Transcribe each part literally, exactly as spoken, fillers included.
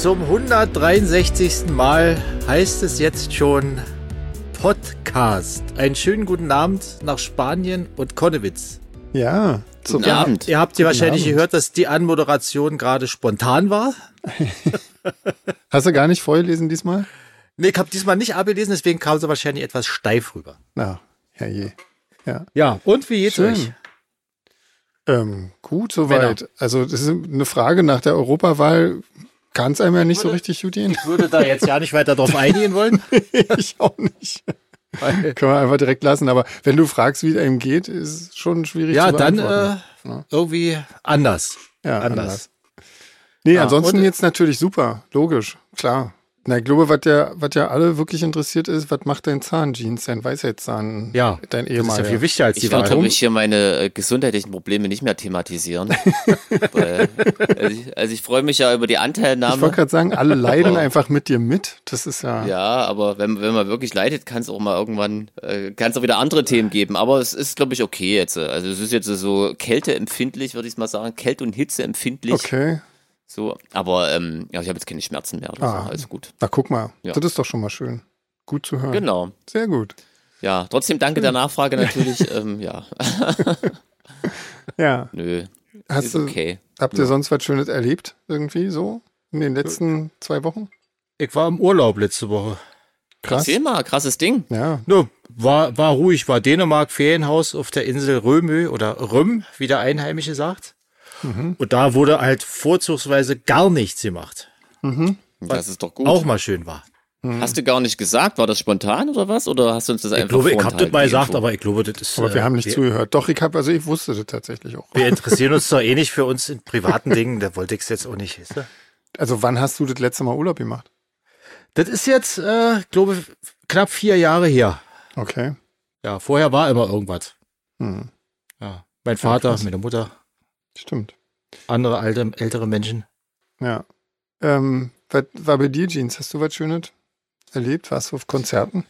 Zum hundertdreiundsechzigsten Mal heißt es jetzt schon Podcast. Einen schönen guten Abend nach Spanien und Konnewitz. Ja, guten Abend. Ihr habt ja wahrscheinlich gehört, dass die Anmoderation gerade spontan war. Hast du gar nicht vorgelesen diesmal? Nee, ich habe diesmal nicht abgelesen, deswegen kam sie wahrscheinlich etwas steif rüber. Na, herrje. Ja. Ja, und wie geht's Schön. euch? Ähm, gut, soweit. Männer. Also das ist eine Frage nach der Europawahl. Kann es einem ja nicht so richtig gut gehen. Ich würde da jetzt ja nicht weiter drauf eingehen wollen. Ich auch nicht. Können wir einfach direkt lassen. Aber wenn du fragst, wie es einem geht, ist es schon schwierig Ja, zu dann beantworten. äh, Ja. irgendwie anders. Ja, anders. anders. Nee, Ja, ansonsten und- jetzt natürlich super. Logisch, klar. Na, ich glaube, was ja, was ja alle wirklich interessiert ist, was macht dein Zahnjeans, dein Weisheitszahn, Ja, dein Das ist ja ehemaliger? viel wichtiger als die Ich werde, Wahl. glaube ich, hier meine äh, gesundheitlichen Probleme nicht mehr thematisieren. Weil, also, ich, also ich freue mich ja über die Ich Anteilnahme. wollte gerade sagen, alle leiden Aber- einfach mit dir mit. Das ist ja, Ja, aber wenn, wenn man wirklich leidet, kann es auch mal irgendwann, äh, kann es auch wieder andere Themen geben. Aber es ist, glaube ich, okay jetzt. Also es ist jetzt so kälteempfindlich, würde ich mal sagen. Kälte- und Hitzeempfindlich. okay. So, aber ähm, ja, ich habe jetzt keine Schmerzen mehr. Oder Ah. so. Alles gut. Na, guck mal. Ja. Das ist doch schon mal schön. Gut zu hören. Genau. Sehr gut. Ja, trotzdem danke der Nachfrage natürlich. ähm, ja, Ja. nö, Hast ist du, okay. habt ihr sonst was Schönes erlebt? Irgendwie so? In den letzten zwei Wochen? Ich war im Urlaub letzte Woche. Krass. Erzähl mal, krasses Ding. Ja. Nur, war, war ruhig, war Dänemark, Ferienhaus auf der Insel Römö oder Röm, wie der Einheimische sagt. Mhm. Und da wurde halt vorzugsweise gar nichts gemacht. Das ist doch gut. Auch mal schön war. Hast du gar nicht gesagt, war das spontan oder was? Oder hast du uns das Ich einfach glaube, ich habe vorenthalten, das mal die gesagt, Info? aber ich glaube, das ist. Aber wir äh, haben nicht wir, zugehört. Doch, ich habe, also ich wusste das tatsächlich auch. wir interessieren uns doch eh nicht für uns in privaten Dingen, da wollte ich es jetzt auch nicht. Weißt du? Also wann hast du das letzte Mal Urlaub gemacht? Das ist jetzt, äh, ich glaube, knapp vier Jahre her. Okay. Ja, vorher war immer irgendwas. Hm. Ja, mein Vater, krass. meine Mutter, Stimmt. andere alte, ältere Menschen. Ja. Ähm, was war bei dir, Jeans? Hast du was Schönes erlebt? Warst du auf Konzerten?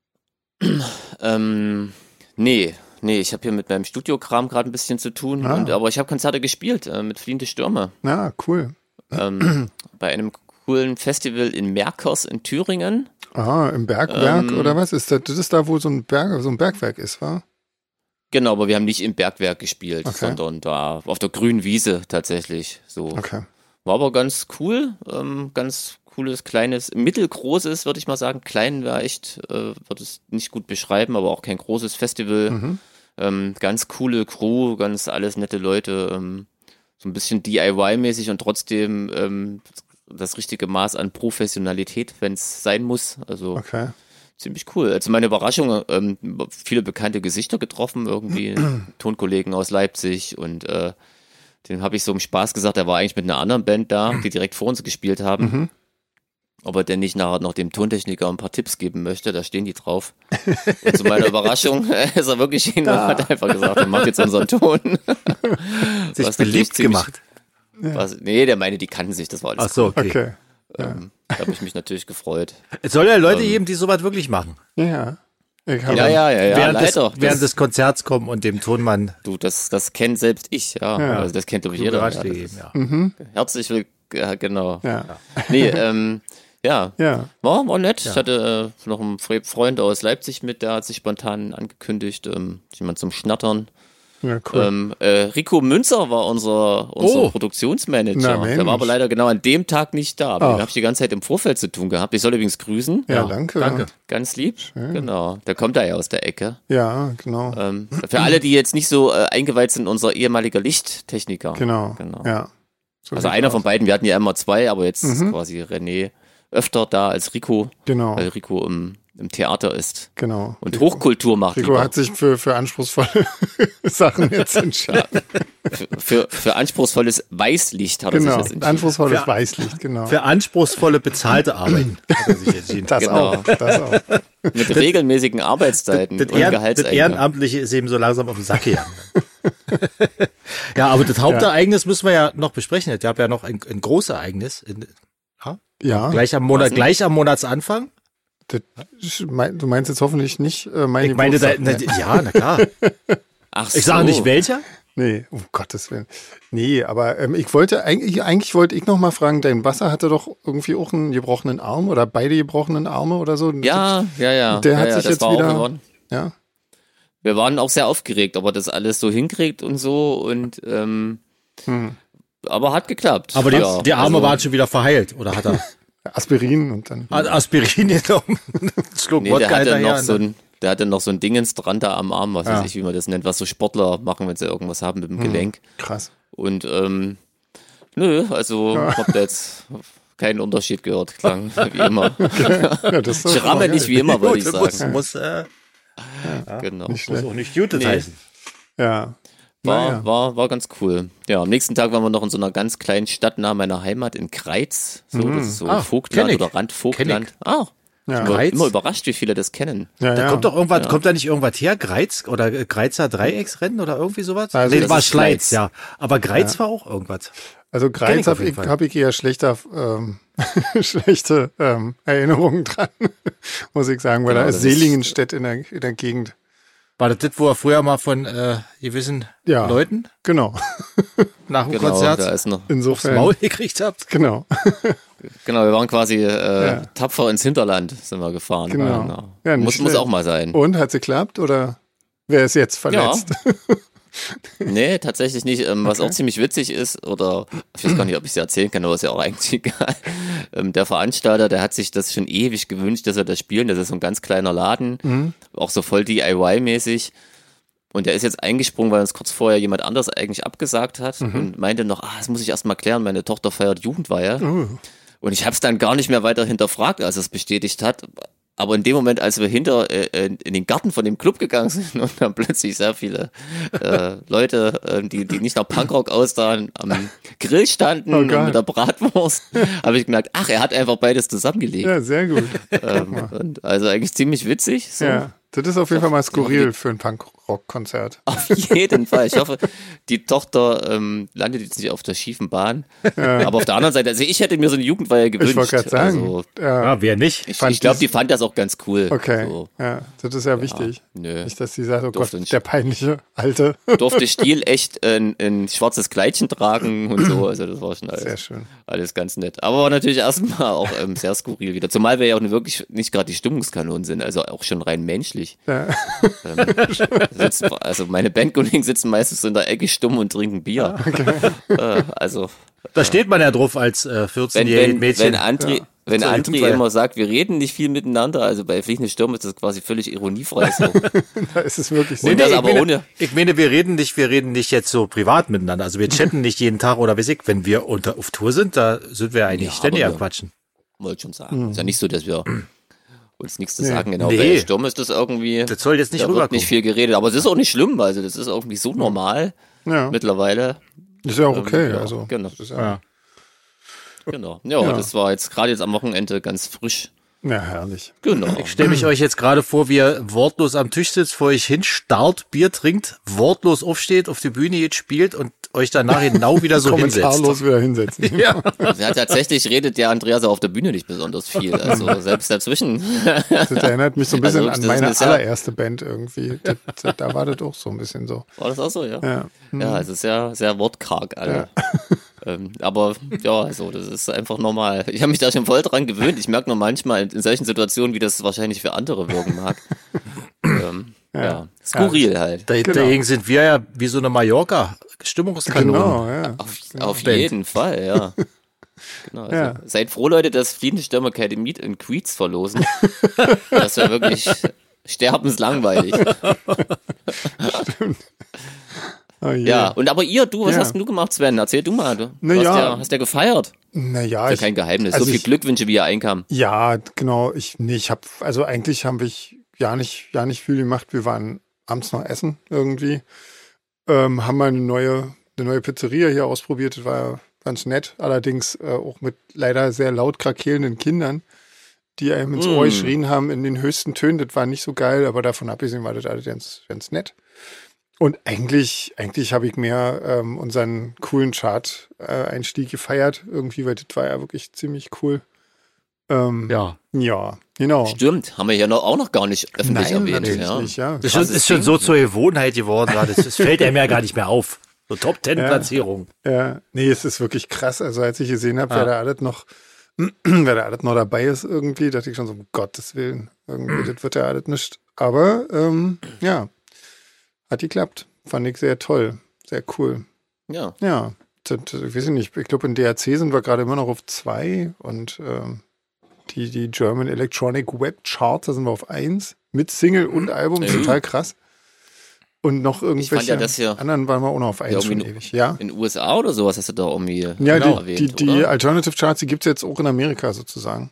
Ähm, nee, nee, ich habe hier mit meinem Studiokram gerade ein bisschen zu tun. Ah. Und, aber ich habe Konzerte gespielt äh, mit Fliehende Stürme. Ja, cool. Ähm, bei einem coolen Festival in Merkers in Thüringen. Ah, im Bergwerk Ähm, oder was? Ist das, das ist da, wo so ein Berg, so ein Bergwerk ist, wa? Genau, aber wir haben nicht im Bergwerk gespielt, Okay. sondern da auf der grünen Wiese tatsächlich. So. Okay. War aber ganz cool, ähm, ganz cooles, kleines, mittelgroßes, würde ich mal sagen. Klein war echt, äh, würde es nicht gut beschreiben, aber auch kein großes Festival. Mhm. Ähm, ganz coole Crew, ganz alles nette Leute, ähm, so ein bisschen D I Y-mäßig und trotzdem ähm, das richtige Maß an Professionalität, wenn es sein muss. Also Okay. ziemlich cool. Also meine Überraschung, ähm, viele bekannte Gesichter getroffen, irgendwie Tonkollegen aus Leipzig und äh, den habe ich so im Spaß gesagt, er war eigentlich mit einer anderen Band da, die direkt vor uns gespielt haben. Mhm. Ob er denn nicht nachher noch dem Tontechniker ein paar Tipps geben möchte, da stehen die drauf. Und zu meiner Überraschung ist er wirklich hin und hat einfach gesagt, er macht jetzt unseren Ton. Sich Was natürlich beliebt ziemlich- gemacht. Was, nee, der meine, die kannten sich, das war alles Ach so, okay. Okay. Ähm, da habe ich mich natürlich gefreut. Es soll ja Leute Ähm, geben, die sowas wirklich machen. Ja. Ich habe Ja, ja, ja, ja, während leider. des, während das, des Konzerts kommen und dem Tonmann du, das, das kennt selbst ich, ja. Ja. Also das kennt, glaube ich, jeder. Ja, Ratschläge das geben. ist- Ja. Mhm. Herzlich willkommen, ja, genau. Ja. Nee, ähm, ja, Ja. war, war nett. Ja. Ich hatte äh, noch einen Fre- Freund aus Leipzig mit, der hat sich spontan angekündigt, ähm, jemand zum Schnattern. Ja, cool. Ähm, äh, Rico Münzer war unser, unser Oh. Produktionsmanager. Na, Mensch. Der war aber leider genau an dem Tag nicht da. Aber Ach. den habe ich die ganze Zeit im Vorfeld zu tun gehabt. Ich soll übrigens grüßen. ja, ja, danke. danke. Ganz lieb. Genau. Der kommt da ja aus der Ecke. Ja, genau. Ähm, für alle, die jetzt nicht so äh, eingeweiht sind, unser ehemaliger Lichttechniker. Genau. genau. Ja. So Also sieht's einer aus. von beiden, wir hatten ja immer zwei, aber jetzt ist Mhm. quasi René öfter da als Rico, Genau. weil Rico im, im Theater ist Genau. und Hochkultur macht. Rico lieber. hat sich für, für anspruchsvolle Sachen jetzt entschieden. für, für, für anspruchsvolles Weißlicht hat er Genau. sich jetzt entschieden. Anspruchsvolles Für- Weißlicht, genau. Für anspruchsvolle bezahlte Arbeiten hat er sich entschieden. Das Genau. auch. Das auch. Mit regelmäßigen Arbeitszeiten Das, und Ehren, das Gehaltseinkommen. Ehrenamtliche ist eben so langsam auf den Sack gegangen. Ja, aber das Hauptereignis müssen wir ja noch besprechen. Es gab ja noch ein, ein Großereignis. In, ja, Ja. gleich am Monat, Was denn? gleich am Monatsanfang. Das, du meinst jetzt hoffentlich nicht äh, meine Ich meine, da, Geburtstag, na, ne? ja, na klar. Ach so. Ich sage nicht welcher. Nee, um Gottes Willen. Nee, aber ähm, ich wollte, eigentlich, eigentlich wollte ich noch mal fragen, dein Wasser hatte doch irgendwie auch einen gebrochenen Arm oder beide gebrochenen Arme oder so. Ja, ja, ja. Der ja, hat ja, sich das jetzt war auch, wieder, wir, waren, ja. wir waren auch sehr aufgeregt, ob er das alles so hinkriegt und so und ähm, Hm. aber hat geklappt. Aber die, ja, die Arme also, waren schon wieder verheilt, oder hat er Aspirin und dann. hat Aspirin genommen? Schluck Nee, der Wodka hatte hinterher. noch so ein, der hatte noch so ein Dingens dran da am Arm, was Ja. weiß ich, wie man das nennt, was so Sportler machen, wenn sie irgendwas haben mit dem Gelenk. Krass. Und ähm, nö, also hab da jetzt keinen Unterschied gehört, klang wie immer. Ja, das ist doch Schramme schon mal nicht wie immer, wollte ich Gut, sagen. muss, muss, äh, Genau. Nicht muss schlecht. auch nicht Gutes Nee. heißen. Ja. War, Naja. war, war ganz cool. Ja, am nächsten Tag waren wir noch in so einer ganz kleinen Stadt nahe meiner Heimat in Greiz. So, das ist so Ah, Vogtland kenn ich. oder Randvogtland. Kenn Ah, Ja. ich war Greiz? immer überrascht, wie viele das kennen. Ja, Da ja. kommt doch irgendwas, kommt da nicht irgendwas her? Greiz oder äh, Greizer Dreiecksrennen oder irgendwie sowas? Also nee, das das war ist Schleiz, Schleiz. ja. Aber Greiz war auch irgendwas. Also Kenn Greiz ich auf habe jeden ich, Fall. hab ich eher schlechter, ähm, schlechte ähm, Erinnerungen dran, muss ich sagen, weil Genau, da ist das ist- Seligenstedt in der, in der Gegend. War das das, wo er früher mal von äh, gewissen Ja. Leuten Genau. nach dem Genau, Konzert da ist noch, aufs Insofern. Maul gekriegt habt? Genau. genau, wir waren quasi äh, Ja. tapfer ins Hinterland, sind wir gefahren. Genau. Ja, nicht muss, muss schlecht. auch mal sein. Und hat's geklappt oder wer ist jetzt verletzt? Nee, tatsächlich nicht. Ähm, was auch ziemlich witzig ist, oder ich weiß gar nicht, ob ich es erzählen kann, aber ist ja auch eigentlich egal. Ähm, der Veranstalter, der hat sich das schon ewig gewünscht, dass wir das spielen. Das ist so ein ganz kleiner Laden, Mhm. auch so voll D I Y-mäßig. Und der ist jetzt eingesprungen, weil uns kurz vorher jemand anders eigentlich abgesagt hat Mhm. und meinte noch, ah, das muss ich erst mal klären, meine Tochter feiert Jugendweihe. Oh. Und ich habe es dann gar nicht mehr weiter hinterfragt, als er es bestätigt hat. Aber in dem Moment, als wir hinter äh, in den Garten von dem Club gegangen sind und dann plötzlich sehr viele äh, Leute, äh, die, die nicht nach Punkrock aussahen, am Grill standen Oh und Gott. mit der Bratwurst, habe ich gemerkt, ach, er hat einfach beides zusammengelegt. Ja, sehr gut. ähm, und also eigentlich ziemlich witzig. So. Ja. Das ist auf jeden Fall mal skurril für ein Punkrock-Konzert. Auf jeden Fall. Ich hoffe, die Tochter ähm, landet jetzt nicht auf der schiefen Bahn. Aber auf der anderen Seite, also ich hätte mir so eine Jugendweihe gewünscht. Ich wollte gerade sagen. Also, ja. Ja, wer nicht? ich Fand ich glaube, dies- die fand das auch ganz cool. Okay. So. Ja, das ist ja wichtig. Nö. Nicht, dass sie sagt, oh Gott, Durfte nicht. der peinliche Alte. Durfte Stiel echt ein, ein schwarzes Kleidchen tragen und so. Also das war schon alles, Sehr schön. alles ganz nett. Aber war natürlich erstmal auch ähm, sehr skurril wieder. Zumal wir ja auch wirklich nicht gerade die Stimmungskanonen sind, also auch schon rein menschlich. Ja. Ähm, sitzt, also meine Bandkollegen sitzen meistens so in der Ecke stumm und trinken Bier. Äh, also Da steht man ja drauf als äh, wenn, vierzehnjähriges wenn, Mädchen. wenn André, wenn Zur André Jugendweihe. immer sagt, wir reden nicht viel miteinander, also bei Fliegende Stürme ist das quasi völlig ironiefrei so. Da ist es wirklich so. Und das ich, aber meine, ohne- ich meine, wir reden nicht, wir reden nicht jetzt so privat miteinander. Also wir chatten nicht jeden Tag oder weiß ich, wenn wir unter auf Tour sind, da sind wir eigentlich Ja, ständig aber am Quatschen. Wollte schon sagen. Ist ja nicht so, dass wir uns nichts zu Nee. sagen. Genau, Nee. bei Sturm ist das irgendwie, Das soll jetzt nicht da wird rüberkommen. nicht viel geredet, aber es ist auch nicht schlimm, also das ist irgendwie so normal Ja, mittlerweile. ist ja auch okay. Ähm, ja, also, genau. das ist ja, Ja. Genau. Ja, Ja. das war jetzt gerade jetzt am Wochenende ganz frisch. ja, herrlich. Genau. Ich stelle mich euch jetzt gerade vor, wie ihr wortlos am Tisch sitzt, vor euch hin starrt, Bier trinkt, wortlos aufsteht, auf die Bühne geht, spielt und euch danach genau wieder so hinsetzt. Kommentarlos wieder hinsetzen. Ja. Ja, tatsächlich redet der Andreas auch auf der Bühne nicht besonders viel. Also selbst dazwischen. Das erinnert mich so ein bisschen Also, das an ist meine eine sehr- allererste Band irgendwie. Das, das, da war das auch so ein bisschen so. War das auch so, ja? Ja. Ja, also sehr, sehr wortkarg alle. Ähm, aber ja, also das ist einfach normal. Ich habe mich da schon voll dran gewöhnt. Ich merke nur manchmal in solchen Situationen, wie das wahrscheinlich für andere wirken mag. ähm, ja. ja, skurril halt. Da, Genau. Dagegen sind wir ja wie so eine Mallorca-Stimmungskanone. Genau, ja. Auf, auf Band. jeden Fall, ja. Genau, also Ja. Seid froh, Leute, dass Fliegende Stürme keine Meet and Greets verlosen. Das wäre wirklich sterbenslangweilig. Oh je. Ja, und aber ihr, du, was Ja. hast denn du gemacht, Sven? Erzähl du mal. Du Na hast, ja. ja, hast ja gefeiert. Naja, Ist ich, ja kein Geheimnis. also so viel ich- Glückwünsche, wie ihr einkam. ja, genau. Ich, nee, ich habe, also eigentlich haben wir ja nicht, ja nicht viel gemacht. Wir waren abends noch essen irgendwie. Ähm, haben mal eine neue, eine neue Pizzeria hier ausprobiert. Das war ganz nett. Allerdings äh, auch mit leider sehr laut krakelnden Kindern, die einem ins Mm. Ohr geschrien haben in den höchsten Tönen. Das war nicht so geil, aber davon abgesehen war das alles ganz, ganz nett. Und eigentlich, eigentlich habe ich mehr ähm, unseren coolen Chart-Einstieg gefeiert irgendwie, weil das war ja wirklich ziemlich cool. Ähm, Ja. ja, genau. Stimmt, haben wir ja noch, auch noch gar nicht öffentlich Nein, erwähnt. natürlich Ja. nicht, ja. Das ist schon, Krasses ist schon Ding. so zur Gewohnheit geworden. Ja. Das, das fällt einem ja gar nicht mehr auf. So Top Ten Platzierung. Ja, ja, nee, es ist wirklich krass. Also als ich gesehen habe, ah. wer da alles noch, wer da alles noch dabei ist irgendwie, dachte ich schon so, um Gottes Willen, irgendwie, das wird ja alles nicht. Aber ähm, ja, hat geklappt. Fand ich sehr toll, sehr cool. Ja. Ja, das, das, ich weiß nicht, ich glaube in D R C sind wir gerade immer noch auf zwei und ähm, die, die German Electronic Web Chart, da sind wir auf eins mit Single und Album, mhm. total krass. Und noch irgendwelche ja, das hier anderen waren wir auch noch auf eins ja, schon ewig. Ja? In den U S A oder sowas hast du da irgendwie ja, genau, erwähnt, die, die, die Alternative Charts, die gibt es jetzt auch in Amerika sozusagen.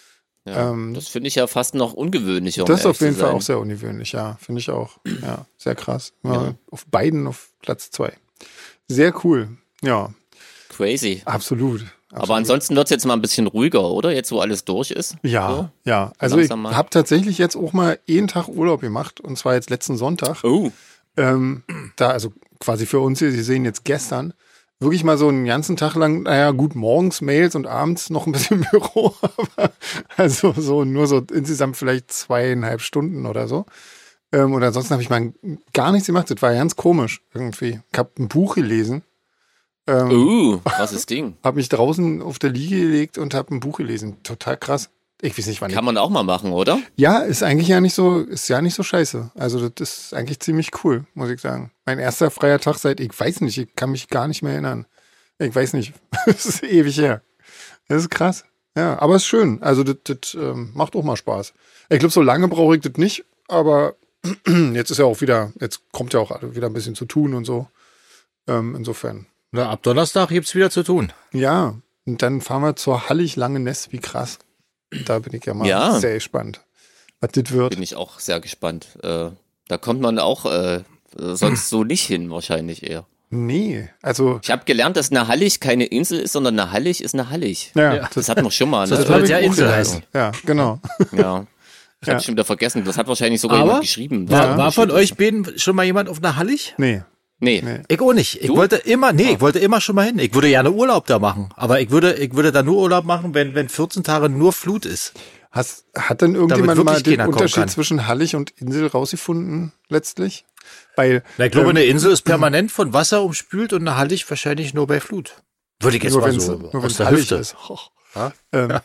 Ja, ähm, das finde ich ja fast noch ungewöhnlicher. Um das ist auf jeden Fall auch sehr ungewöhnlich, ja. Finde ich auch. Ja, sehr krass. Ja. Auf beiden auf Platz zwei. Sehr cool. Ja. Crazy. Absolut. Absolut. Aber ansonsten wird es jetzt mal ein bisschen ruhiger, oder? Jetzt, wo alles durch ist. Ja, so? ja. Also ich habe tatsächlich jetzt auch mal einen Tag Urlaub gemacht. Und zwar jetzt letzten Sonntag. Oh. Ähm, da, also quasi für uns hier, Sie sehen jetzt gestern, wirklich mal so einen ganzen Tag lang, naja, gut, morgens Mails und abends noch ein bisschen Büro, aber also so nur so insgesamt vielleicht zweieinhalb Stunden oder so. Ähm, und ansonsten habe ich mal gar nichts gemacht. Das war ganz komisch irgendwie. Ich habe ein Buch gelesen. Ähm, uh, krasses Ding. Habe mich draußen auf der Liege gelegt und habe ein Buch gelesen. Total krass. Ich weiß nicht, wann. Kann man auch mal machen, oder? Ja, ist eigentlich ja nicht so, ist ja nicht so scheiße. Also das ist eigentlich ziemlich cool, muss ich sagen. Mein erster freier Tag seit, ich weiß nicht, ich kann mich gar nicht mehr erinnern. Ich weiß nicht. Das ist ewig her. Das ist krass. Ja, aber ist schön. Also das, das ähm, macht auch mal Spaß. Ich glaube, so lange brauche ich das nicht, aber jetzt ist ja auch wieder, jetzt kommt ja auch wieder ein bisschen zu tun und so. Ähm, insofern. Na, ab Donnerstag gibt's wieder zu tun. Ja, und dann fahren wir zur Hallig-Langeness, wie krass. Da bin ich ja mal ja. sehr gespannt, was das wird. Bin ich auch sehr gespannt. Äh, da kommt man auch äh, sonst so nicht hin, wahrscheinlich eher. Nee, also. Ich habe gelernt, dass eine Hallig keine Insel ist, sondern eine Hallig ist eine Hallig. Ja, das, das hatten wir schon mal. Ne? Das soll ja Insel heißen. Ja, genau. Ja. Ich habe ja. schon wieder vergessen. Das hat wahrscheinlich sogar Aber jemand geschrieben. War, ja. war von euch beiden schon mal jemand auf einer Hallig? Nee. Nee. nee. Ich auch nicht. Ich du? wollte immer, nee, ich wollte immer schon mal hin. Ich würde gerne Urlaub da machen. Aber ich würde, ich würde da nur Urlaub machen, wenn, wenn vierzehn Tage nur Flut ist. Hast, hat denn irgendjemand mal den Unterschied zwischen Hallig und Insel rausgefunden, letztlich? Weil, Na, ich glaube, ähm, eine Insel ist permanent von Wasser umspült und eine Hallig wahrscheinlich nur bei Flut. Würde ich jetzt mal so nur aus der Hallig Hüfte. Ist. Oh. ähm,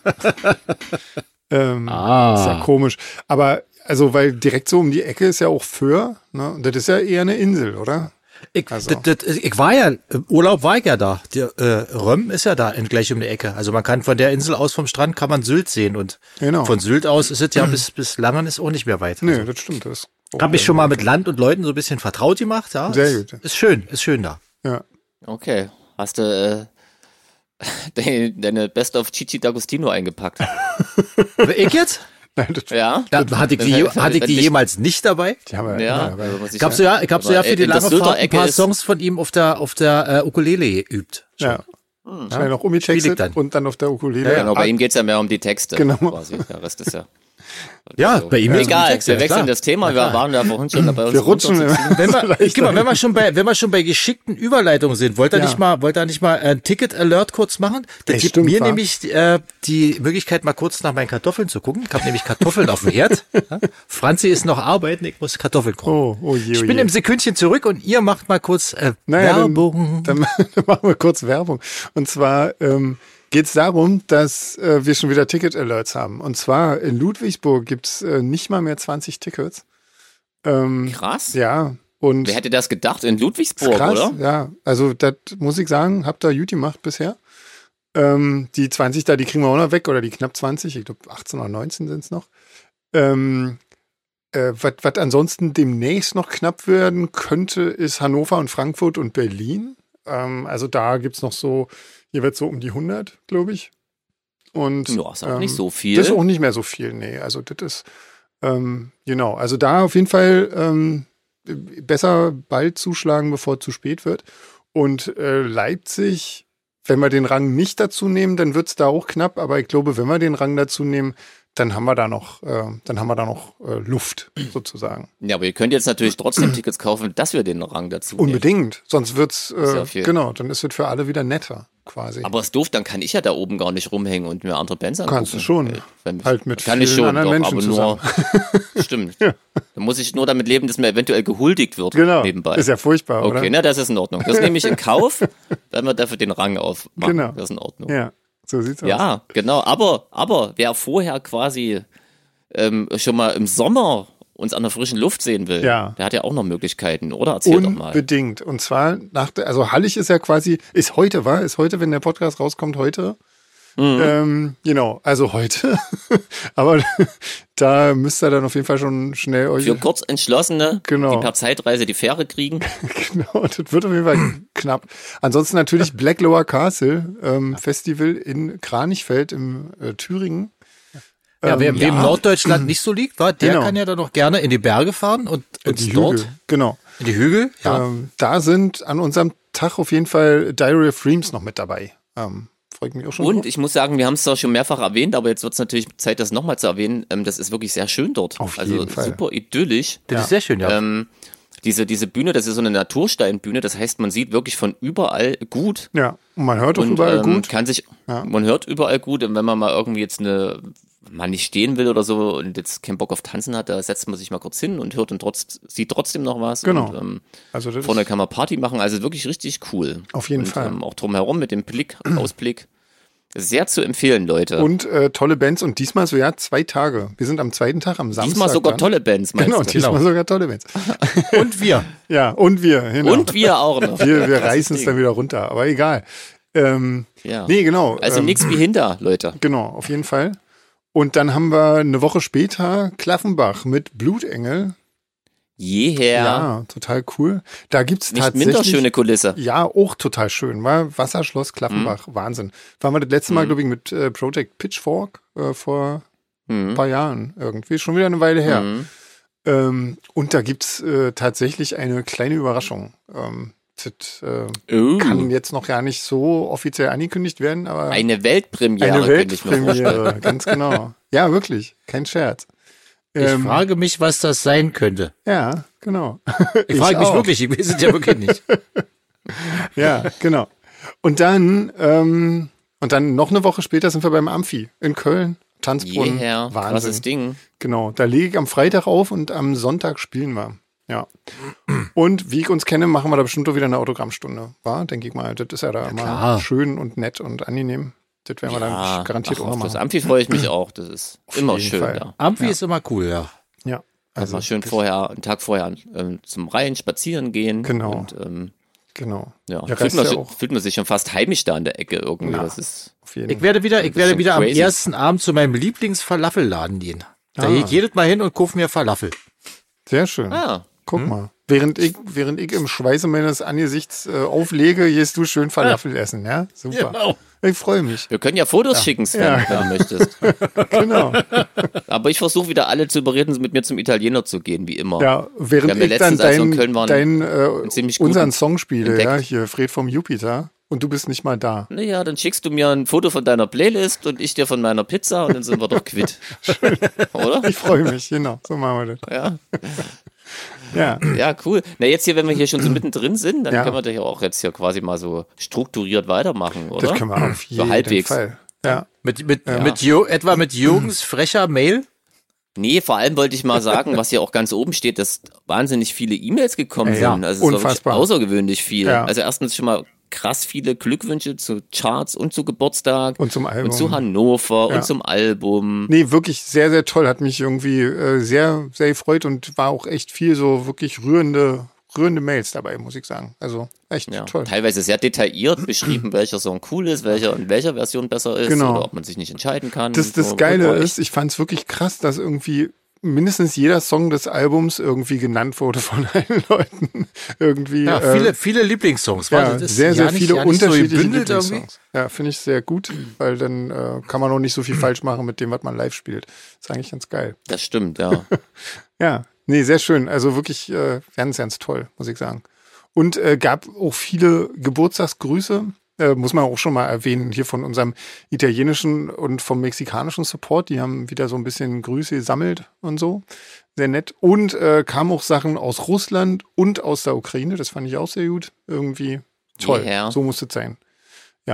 ähm, ah. Ist ja komisch. Aber, also, weil direkt so um die Ecke ist ja auch Föhr, ne? Und das ist ja eher eine Insel, oder? Ich, also. das, das, ich war ja, im Urlaub war ich ja da. Die, äh, Röm ist ja da gleich um die Ecke. Also man kann von der Insel aus vom Strand kann man Sylt sehen und genau. von Sylt aus ist es ja bis, bis Langen ist auch nicht mehr weit. Nee, also, das stimmt. Das habe ich schon mal mit Land und Leuten so ein bisschen vertraut gemacht. Ja. Sehr ist, gut. Ist schön, ist schön da. Ja. Okay. Hast du äh, deine, deine Best of Chichi D'Agostino eingepackt? Ich jetzt? Nein, das ja. Da, hatte ich die, hatte ich die jemals nicht dabei? Die haben wir ja. immer dabei. Ich habe so ja, ich habe so ja für die lange Fahrt ein paar ist Songs von ihm auf der auf der äh, Ukulele geübt. Schon. Ja. Hm. Schnell noch umgetextet und dann auf der Ukulele. Ja, genau, bei ihm geht's ja mehr um die Texte. Genau. Quasi. Der Rest ist ja. Ja, so. bei ihm ja, ist egal. Text, wir ja, wechseln klar. das Thema. Wir waren da vorhin schon dabei. Wir rutschen. Wenn wir, guck mal, wenn wir schon bei, wenn wir schon bei geschickten Überleitungen sind, wollt ihr Ja. nicht mal, wollt ihr nicht mal ein Ticket Alert kurz machen? Das Ey, gibt stimmt, mir wa? nämlich äh, die Möglichkeit, mal kurz nach meinen Kartoffeln zu gucken. Ich habe nämlich Kartoffeln auf dem Herd. Ja? Franzi ist noch arbeiten, ich muss Kartoffeln kochen. Oh, oh je, oh ich bin je. im Sekündchen zurück und ihr macht mal kurz äh, Naja, Werbung. Dann, dann, dann machen wir kurz Werbung. Und zwar ähm, geht es darum, dass äh, wir schon wieder Ticket-Alerts haben. Und zwar in Ludwigsburg gibt es äh, nicht mal mehr zwanzig Tickets. Ähm, Krass. Ja. Und Wer hätte das gedacht? In Ludwigsburg, krass, oder? Ja, also das muss ich sagen, habt ihr gut gemacht bisher. Ähm, die zwanzig da, die kriegen wir auch noch weg, oder die knapp zwanzig, ich glaube achtzehn oder neunzehn sind es noch. Ähm, äh, was ansonsten demnächst noch knapp werden könnte, ist Hannover und Frankfurt und Berlin. Ähm, also da gibt es noch so, hier wird so um die hundert, glaube ich. Und Ja, ist auch ähm, nicht so viel. Das ist auch nicht mehr so viel, nee. Also das ist, ähm, genau, also da auf jeden Fall ähm, besser bald zuschlagen, bevor es zu spät wird. Und äh, Leipzig, wenn wir den Rang nicht dazu nehmen, dann wird es da auch knapp. Aber ich glaube, wenn wir den Rang dazu nehmen, dann haben wir da noch, äh, dann haben wir da noch äh, Luft sozusagen. Ja, aber ihr könnt jetzt natürlich trotzdem Tickets kaufen, dass wir den Rang dazu nehmen. Unbedingt, sonst wird's, Ist ja äh, viel. genau, dann ist es für alle wieder netter. quasi. Aber ist doof, dann kann ich ja da oben gar nicht rumhängen und mir andere Bands angucken. Kannst du schon. Wenn, halt mit kann vielen ich schon, anderen doch, Menschen aber zusammen. nur, stimmt. Ja. Dann muss ich nur damit leben, dass mir eventuell gehuldigt wird Genau, nebenbei. ist ja furchtbar, okay, oder? Okay, na, das ist in Ordnung. Das nehme ich in Kauf, wenn wir dafür den Rang aufmachen. Genau. Das ist in Ordnung. Ja, so sieht's aus. Ja, genau. Aber, aber wer vorher quasi ähm, schon mal im Sommer uns an der frischen Luft sehen will, ja. der hat ja auch noch Möglichkeiten, oder? Erzähl doch mal. Unbedingt. Und zwar nach der, also Hallig ist ja quasi, ist heute, war, ist heute, wenn der Podcast rauskommt, heute. Mhm. Ähm, genau, also heute. Aber da müsst ihr dann auf jeden Fall schon schnell euch. Für Kurzentschlossene, genau. die per Zeitreise die Fähre kriegen. Genau, das wird auf jeden Fall knapp. Ansonsten natürlich Black Lower Castle ähm, Festival in Kranichfeld im äh, Thüringen. Ja, wer, ähm, wem ja. Norddeutschland nicht so liegt, war, der genau. kann ja dann noch gerne in die Berge fahren und uns die dort. Hügel. Genau. In die Hügel, ja. Ähm, da sind an unserem Tag auf jeden Fall Diary of Dreams noch mit dabei. Ähm, freut mich auch schon. Und drauf. ich muss sagen, wir haben es zwar schon mehrfach erwähnt, aber jetzt wird es natürlich Zeit, das nochmal zu erwähnen. Ähm, das ist wirklich sehr schön dort. Auf also jeden Fall. super idyllisch. Das ja. ist sehr schön, ja. Ähm, diese, diese Bühne, das ist so eine Natursteinbühne, das heißt, man sieht wirklich von überall gut. Ja, und man hört auch Und überall ähm, gut. kann sich, Ja. man hört überall gut. Und wenn man mal irgendwie jetzt eine, man nicht stehen will oder so und jetzt keinen Bock auf Tanzen hat, da setzt man sich mal kurz hin und hört und trotz, sieht trotzdem noch was. Genau. Und, ähm, Also das vorne ist kann man Party machen, also wirklich richtig cool. auf jeden und, Fall. Ähm, auch drumherum mit dem Blick, Ausblick. Sehr zu empfehlen, Leute. Und äh, tolle Bands und diesmal so, ja, zwei Tage. Wir sind am zweiten Tag, am Samstag. Diesmal sogar dann. tolle Bands, meinst Genau, du? diesmal Genau. sogar tolle Bands. Und wir. Ja, und wir. Genau. Und wir auch noch. wir, wir Krasses reißen es Ding. dann wieder runter, aber egal. Ähm, Ja. Nee, genau. Also ähm, nichts wie hinter, Leute. Genau, auf jeden Fall. Und dann haben wir eine Woche später Klaffenbach mit Blutengel. Jeher. Ja, total cool. Da gibt's Nicht tatsächlich. minder schöne Kulisse. Ja, auch total schön. War Wasserschloss Klaffenbach, Mhm. Wahnsinn. Waren wir das letzte Mal, glaube ich, mit äh, Project Pitchfork äh, vor ein Mhm. paar Jahren irgendwie. Schon wieder eine Weile her. Mhm. Ähm, und da gibt's äh, tatsächlich eine kleine Überraschung. Ähm, das äh, Uh, kann jetzt noch gar nicht so offiziell angekündigt werden, aber eine Weltpremiere, eine könnte ich mir vorstellen. Weltpremiere, ganz genau. Ja, wirklich, kein Scherz. Ich Ähm, frage mich, was das sein könnte. Ja, genau. Ich, frage mich auch. wirklich, ich weiß es ja wirklich nicht. Ja, genau. Und dann, ähm, und dann noch eine Woche später sind wir beim Amphi in Köln. Tanzbrunnen. Jeher, krasses Wahnsinn. Ding. Genau. Da lege ich am Freitag auf und am Sonntag spielen wir. Ja. Und wie ich uns kenne, machen wir da bestimmt auch wieder eine Autogrammstunde. War, denke ich mal. Das ist ja da immer klar. schön und nett und angenehm. Das werden wir Ja, dann garantiert ach, auch noch auf das machen. Amphi freue ich mich auch. Das ist immer jeden schön. Fall. Ja. Amphi Ja. ist immer cool, ja. Ja. Also mal schön das- vorher, einen Tag vorher ähm, zum Reihen spazieren gehen. Genau. Und ähm, Genau. ja, Ja, fühlt, reißt man, ja sich- auch. fühlt man sich schon fast heimisch da in der Ecke irgendwie. Ja. Das ist Auf jeden Ich werde wieder, ich bisschen werde wieder am crazy. ersten Abend zu meinem Lieblings-Falafel-Laden gehen. Da Ah. gehe ich jedes Mal hin und kaufe mir Falafel. Sehr schön. ah, Guck mal. Während ich, während ich im Schweiße meines Angesichts äh, auflege, gehst du schön Falafel essen, ja? Super. Genau. Ich freue mich. wir können ja Fotos schicken, Sven, Ja. wenn du möchtest. Genau. Aber ich versuche wieder alle zu überreden, mit mir zum Italiener zu gehen, wie immer. Ja, während Wir haben ja ich dann letztens, als wir in dein, Köln waren, dein, äh, ziemlich unseren guten Song spiele, entdeckt. ja, hier, Fred vom Jupiter, und du bist nicht mal da. Naja, dann schickst du mir ein Foto von deiner Playlist und ich dir von meiner Pizza und dann sind wir doch quitt. Oder? Ich freue mich, genau, so machen wir das. Ja. Ja, Ja, cool. Na, jetzt hier, wenn wir hier schon so mittendrin sind, dann Ja. können wir doch ja auch jetzt hier quasi mal so strukturiert weitermachen, oder? das können wir auf jeden halbwegs. Fall. Ja, Mit, mit, mit Jo, etwa mit Jürgens frecher Mail? Nee, vor allem wollte ich mal sagen, was hier auch ganz oben steht, dass wahnsinnig viele E-Mails gekommen Ja, sind. Also es war unfassbar. wirklich außergewöhnlich viel. Ja. Also erstens schon mal krass viele Glückwünsche zu Charts und zu Geburtstag und zum Album. und zu Hannover Ja. und zum Album. Nee, wirklich sehr, sehr toll. Hat mich irgendwie äh, sehr, sehr gefreut und war auch echt viel so wirklich rührende, rührende Mails dabei, muss ich sagen. Also echt Ja, toll. teilweise sehr detailliert beschrieben, welcher Song cool ist, welcher in welcher Version besser ist Genau. oder ob man sich nicht entscheiden kann. Das, das So, Geile war echt- ist, ich fand es wirklich krass, dass irgendwie mindestens jeder Song des Albums irgendwie genannt wurde von allen Leuten. Irgendwie. Ja, äh, viele, viele Lieblingssongs. ja, Das ist sehr, sehr ja nicht- viele ja nicht so unterschiedliche gebündelt irgendwie. Lieblingssongs. Ja, finde ich sehr gut, weil dann äh, kann man auch nicht so viel falsch machen mit dem, was man live spielt. Ist eigentlich ganz geil. Das stimmt, ja. Ja, nee, sehr schön. Also wirklich äh, ganz, ganz toll, muss ich sagen. Und äh, gab auch viele Geburtstagsgrüße. Äh, muss man auch schon mal erwähnen, hier von unserem italienischen und vom mexikanischen Support. Die haben wieder so ein bisschen Grüße gesammelt und so. Sehr nett. Und äh, kamen auch Sachen aus Russland und aus der Ukraine. Das fand ich auch sehr gut. Irgendwie toll. Yeah. So muss es sein. Ja,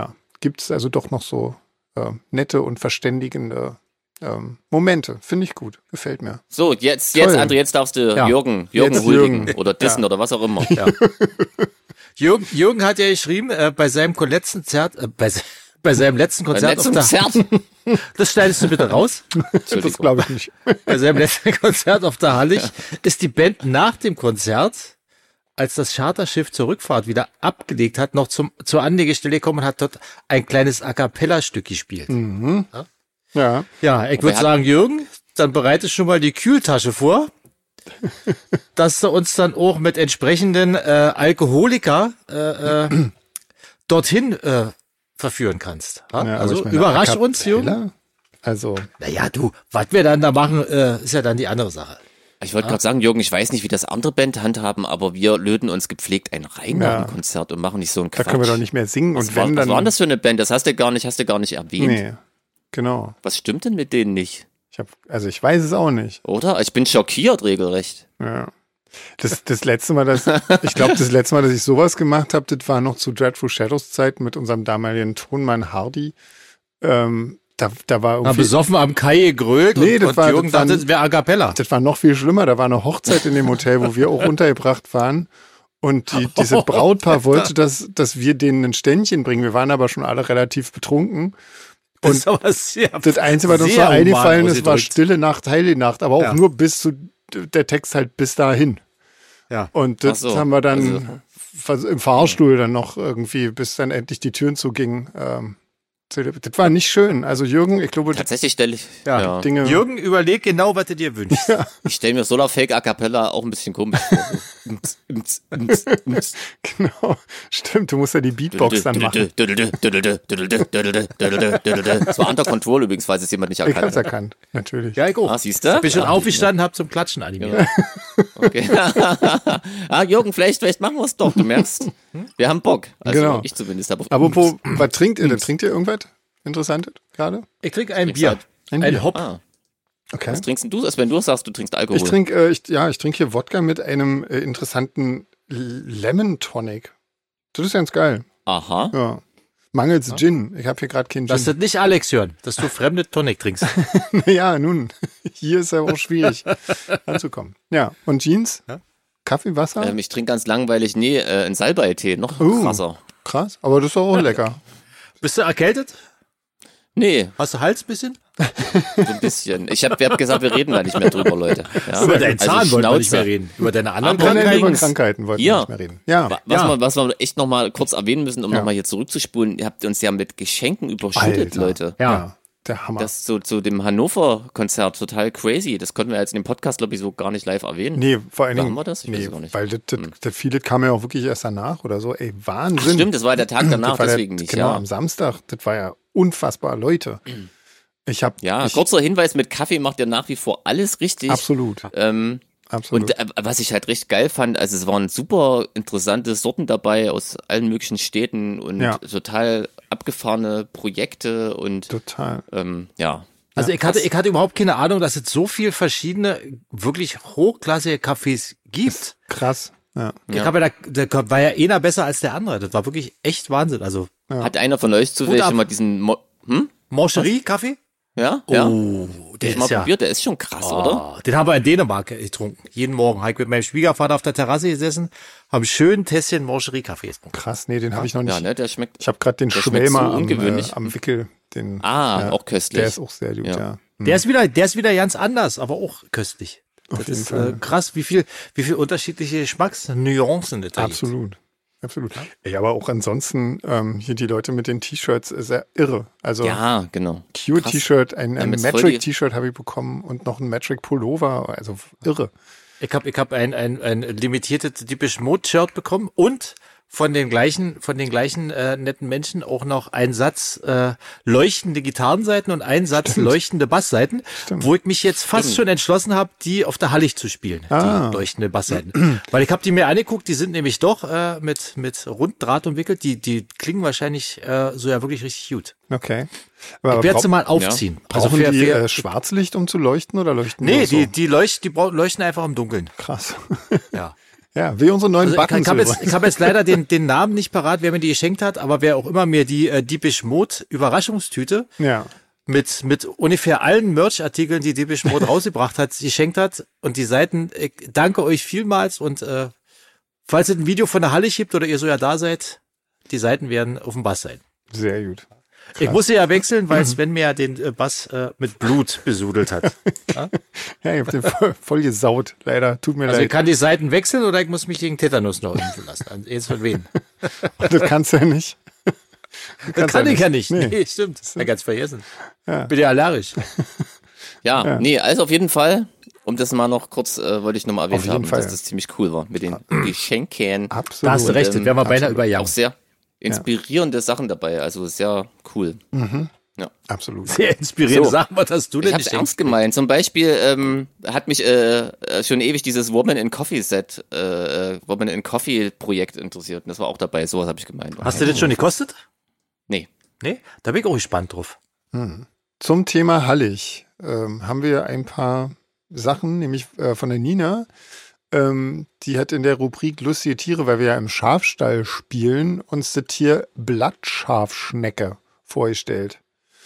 gibt es also doch noch so äh, nette und verständigende ähm, Momente. Finde ich gut. Gefällt mir. So, jetzt, jetzt, André, jetzt darfst du Ja. Jürgen, Jürgen Jetzt huldigen Jürgen. oder dissen Ja. oder was auch immer. Ja. Jürgen, Jürgen hat ja geschrieben, äh, bei seinem letzten Konzert, äh, bei, se- bei seinem letzten Beim Konzert letzten auf der, Konzert. das schneidest du bitte raus. Das glaube ich nicht. Bei seinem letzten Konzert auf der Hallig ist die Band nach dem Konzert, als das Charterschiff zur Rückfahrt wieder abgelegt hat, noch zum, zur Anlegestelle gekommen und hat dort ein kleines A Cappella-Stück gespielt. Ja. Ja, ich würde hat- sagen, Jürgen, dann bereite schon mal die Kühltasche vor, dass du uns dann auch mit entsprechenden äh, Alkoholiker äh, äh, dorthin äh, verführen kannst. Ja? Ja, aber also ich meine, überrasch A uns, Jürgen. Cappella? Also, Naja, du, was wir dann da machen, äh, ist ja dann die andere Sache. Ich wollte gerade sagen, Jürgen, ich weiß nicht, wie das andere Band handhaben, aber wir löten uns gepflegt ein rein nach Ja. dem Konzert und machen nicht so einen da Quatsch. können wir doch nicht mehr singen. Was, Und war, wenn was dann. war denn das für eine Band? Das hast du gar nicht, hast du gar nicht erwähnt. Nee, genau. Was stimmt denn mit denen nicht? Ich hab, also ich weiß es auch nicht. Oder? Ich bin schockiert regelrecht. Ja. Das, das letzte Mal, dass ich glaube, das letzte Mal, dass ich sowas gemacht habe, das war noch zu Dreadful Shadows Zeiten mit unserem damaligen Tonmann Hardy. Ähm, da, da war Haben irgendwie, besoffen am Kai gegrölt Nee, und, das und war- Jürgen das waren- dachte, es wäre A Cappella. das war noch viel schlimmer. Da war eine Hochzeit in dem Hotel, wo wir auch untergebracht waren. Und die, diese Brautpaar wollte, dass, dass wir denen ein Ständchen bringen. Wir waren aber schon alle relativ betrunken. Das ist aber sehr, Das Einzige, was uns so sehr human eingefallen ist, war ausgedrückt. Stille Nacht, Heilige Nacht, aber auch Ja. nur bis zu, der Text halt bis dahin. Ja. Und das Ach so, haben wir dann also- vers- im Fahrstuhl dann noch irgendwie, bis dann endlich die Türen zugingen. Ähm, zelebriert. das war nicht schön. Also Jürgen, ich glaube, Tatsächlich stelle ich, Ja, ja, Dinge. Jürgen, überleg genau, was du dir wünschst. ich stelle mir Solar Fake A Cappella auch ein bisschen komisch vor. Ums, ums, ums, ums. Genau, stimmt, du musst ja die Beatbox dann machen. Das war Under Control übrigens, falls es jemand nicht Ich hab's erkannt hat. erkannt, natürlich. Ja, ich auch. Ah, siehst du? Bin schon Ja, aufgestanden, hab zum Klatschen animiert. Okay. ah, Jürgen, vielleicht, vielleicht machen wir es doch, du merkst. Wir haben Bock. Also Genau. ich zumindest. Aber Apropos, was trinkt ihr denn? Trinkt ihr irgendwas Interessantes gerade? Ich trinke ein Trinkst Bier. halt. Ein Ein Bier. Hop. Ah, Okay. was trinkst denn du? Als wenn du sagst, du trinkst Alkohol. Ich trinke, äh, ich, ja, ich trinke hier Wodka mit einem äh, interessanten Lemon Tonic. Das ist ganz geil. Aha. Ja. Mangels Gin. Ich habe hier gerade keinen Lass Gin. das nicht Alex hören, dass du fremde Tonic trinkst. Ja, nun, hier ist ja auch schwierig anzukommen. Ja, und Jeans? Ja. Kaffee, Wasser? Ähm, ich trinke ganz langweilig, nee, äh, einen Salbei-Tee, noch Uh. krasser. Krass, aber das ist doch auch lecker. Bist du erkältet? Nee, Hast du Hals bisschen? so ein bisschen. Ich habe hab gesagt, wir reden da nicht mehr drüber, Leute. Ja? Über deinen Zahn also wollen wir nicht Schnauze. mehr reden. Über deine anderen Aber Nein, nein, über Krankheiten. Krankheiten wollten wir Ja. nicht mehr reden. Ja, Wa- Was, Ja. wir, was wir echt nochmal kurz erwähnen müssen, um Ja. nochmal hier zurückzuspulen, ihr habt uns ja mit Geschenken überschüttet, Alter. Leute. Ja. ja, der Hammer. Das zu, zu dem Hannover-Konzert, total crazy. Das konnten wir jetzt in dem Podcast, glaube ich, so gar nicht live erwähnen. nee, vor allen Machen Dingen, wir das? Ich weiß nee, es gar nicht. weil das, das, das viele kam ja auch wirklich erst danach oder so. Ey, Wahnsinn. Ach, stimmt, das war der Tag danach, Das war deswegen der, nicht. Genau, Ja, am Samstag. Das war ja unfassbar, Leute. Ich habe ja ich, kurzer Hinweis, mit Kaffee macht ihr nach wie vor alles richtig. absolut, Ähm, absolut. Und äh, was ich halt recht geil fand, also es waren super interessante Sorten dabei aus allen möglichen Städten und Ja. total abgefahrene Projekte und Total. ähm, ja. Also ich hatte, ich hatte überhaupt keine Ahnung, dass es so viel verschiedene, wirklich hochklassige Cafés gibt. Krass. Ja. Ich habe ja da, da war ja einer besser als der andere. Das war wirklich echt Wahnsinn. Also Hat einer von euch zufällig ab. schon mal diesen Mo hm? Mancherie-Kaffee? Ja? Ja. Oh, der Ich mal ist ja. probiert, der ist schon krass, oder? Oh, den haben wir in Dänemark getrunken. Jeden Morgen habe ich mit meinem Schwiegervater auf der Terrasse gesessen, haben schön ein Tässchen Mancherie-Kaffee getrunken. Krass, nee, den habe ich noch nicht. Ja, ne, der schmeckt. Ich habe gerade den Der schmeckt Schwelmer so am, äh, ungewöhnlich. am Wickel. Den, Ah, auch köstlich. Der ist auch sehr gut, ja. Ja. Hm. Der ist wieder, der ist wieder ganz anders, aber auch köstlich. Auf Das jeden ist Fall. äh, krass, wie viel, wie viel unterschiedliche Geschmacksnuancen das da gibt. Absolut. Absolut. Ja, aber auch ansonsten ähm, hier die Leute mit den T-Shirts ist ja irre. Also Ja, genau. Q-T-Shirt, ein, ein Damit ist voll Metric-T-Shirt habe ich bekommen und noch ein Metric-Pullover. Also irre. Ich habe ich hab ein, ein, ein limitiertes Depeche Mode Shirt bekommen und von den gleichen, von den gleichen äh, netten Menschen auch noch einen Satz äh, leuchtende Gitarrenseiten und einen Satz Stimmt. leuchtende Bassseiten, Stimmt. wo ich mich jetzt fast Stimmt. schon entschlossen habe, die auf der Hallig zu spielen, Ah. die leuchtende Bassseiten. Weil ich habe die mir angeguckt, die sind nämlich doch äh, mit mit Runddraht umwickelt, die die klingen wahrscheinlich äh, so ja wirklich richtig gut. Okay. Aber Ich werde sie brau- mal aufziehen. brauchen für- die für- äh, Schwarzlicht, um zu leuchten oder leuchten Nee, nur so? die die leuchten, die brau- leuchten einfach im Dunkeln. Krass. Ja. Ja, wie unsere neuen Also ich, Buttons. ich habe jetzt, übrigens. ich hab jetzt leider den, den Namen nicht parat, wer mir die geschenkt hat, aber wer auch immer mir die äh, Depeche Mode Überraschungstüte Ja. mit, mit ungefähr allen Merch-Artikeln, die Depeche Mode rausgebracht hat, geschenkt hat und die Seiten, ich danke euch vielmals und äh, falls es ein Video von der Halle gibt oder ihr so ja da seid, die Seiten werden auf dem Bass sein. Sehr gut. Ich musste ja wechseln, weil Sven mir ja den äh, Bass äh, mit Blut besudelt hat. Ja? Ja, ich hab den voll, voll gesaut, leider. Tut mir Also ich leid. kann die Seiten wechseln oder ich muss mich gegen Tetanus noch impfen lassen. Also jetzt von wem? Das kannst du ja nicht. Das kann ich ja nicht. Nee. Nee, stimmt. Ja, ganz vergessen. Ja. Bin ja allergisch. Ja, Ja. nee, also auf jeden Fall, um das mal noch kurz, äh, wollte ich nochmal Auf erwähnt jeden haben, Fall. dass das ziemlich cool war mit den Geschenken. Absolut. Da hast du recht, ähm, das wären wir beinahe absolut. Auch überjagen. sehr inspirierende Sachen dabei, also sehr cool. Ja. Absolut. Sehr inspirierende So. Sachen. Was hast du denn Ich hab's geschenkt? ernst gemeint. Zum Beispiel ähm, hat mich äh, äh, schon ewig dieses Woman in Coffee Set, äh, äh, Woman in Coffee Projekt interessiert. Und das war auch dabei. Sowas habe ich gemeint. Hast du das schon gekostet? Nee. Nee? Da bin ich auch gespannt drauf. Zum Thema Hallig ähm, haben wir ein paar Sachen, nämlich äh, von der Nina. Ähm, die hat in der Rubrik lustige Tiere, weil wir ja im Schafstall spielen, uns das Tier Blattschafschnecke vorgestellt.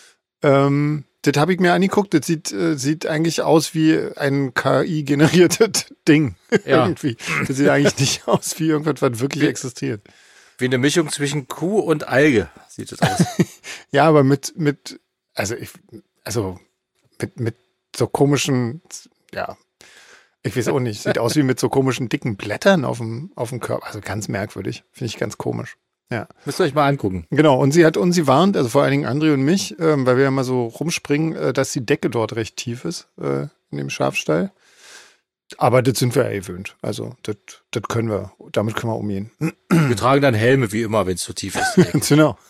Ähm, das habe ich mir angeguckt. Das sieht, äh, sieht eigentlich aus wie ein K I-generiertes Ding. Ja. Irgendwie. Das sieht eigentlich nicht aus wie irgendwas, was wirklich Wie- existiert. Wie eine Mischung zwischen Kuh und Alge sieht es aus. Ja, aber mit, mit, also ich, also mit, mit so komischen, ja, ich weiß auch nicht, sieht aus wie mit so komischen dicken Blättern auf dem, auf dem Körper. Also ganz merkwürdig. Finde ich ganz komisch. Ja. Müsst ihr euch mal angucken. Genau, und sie hat uns, sie warnt, also vor allen Dingen André und mich, ähm, weil wir ja mal so rumspringen, äh, dass die Decke dort recht tief ist, äh, in dem Schafstall. Aber das sind wir ja gewöhnt. Also das, das können wir, damit können wir umgehen. Wir tragen dann Helme, wie immer, wenn es zu tief ist. Ganz genau.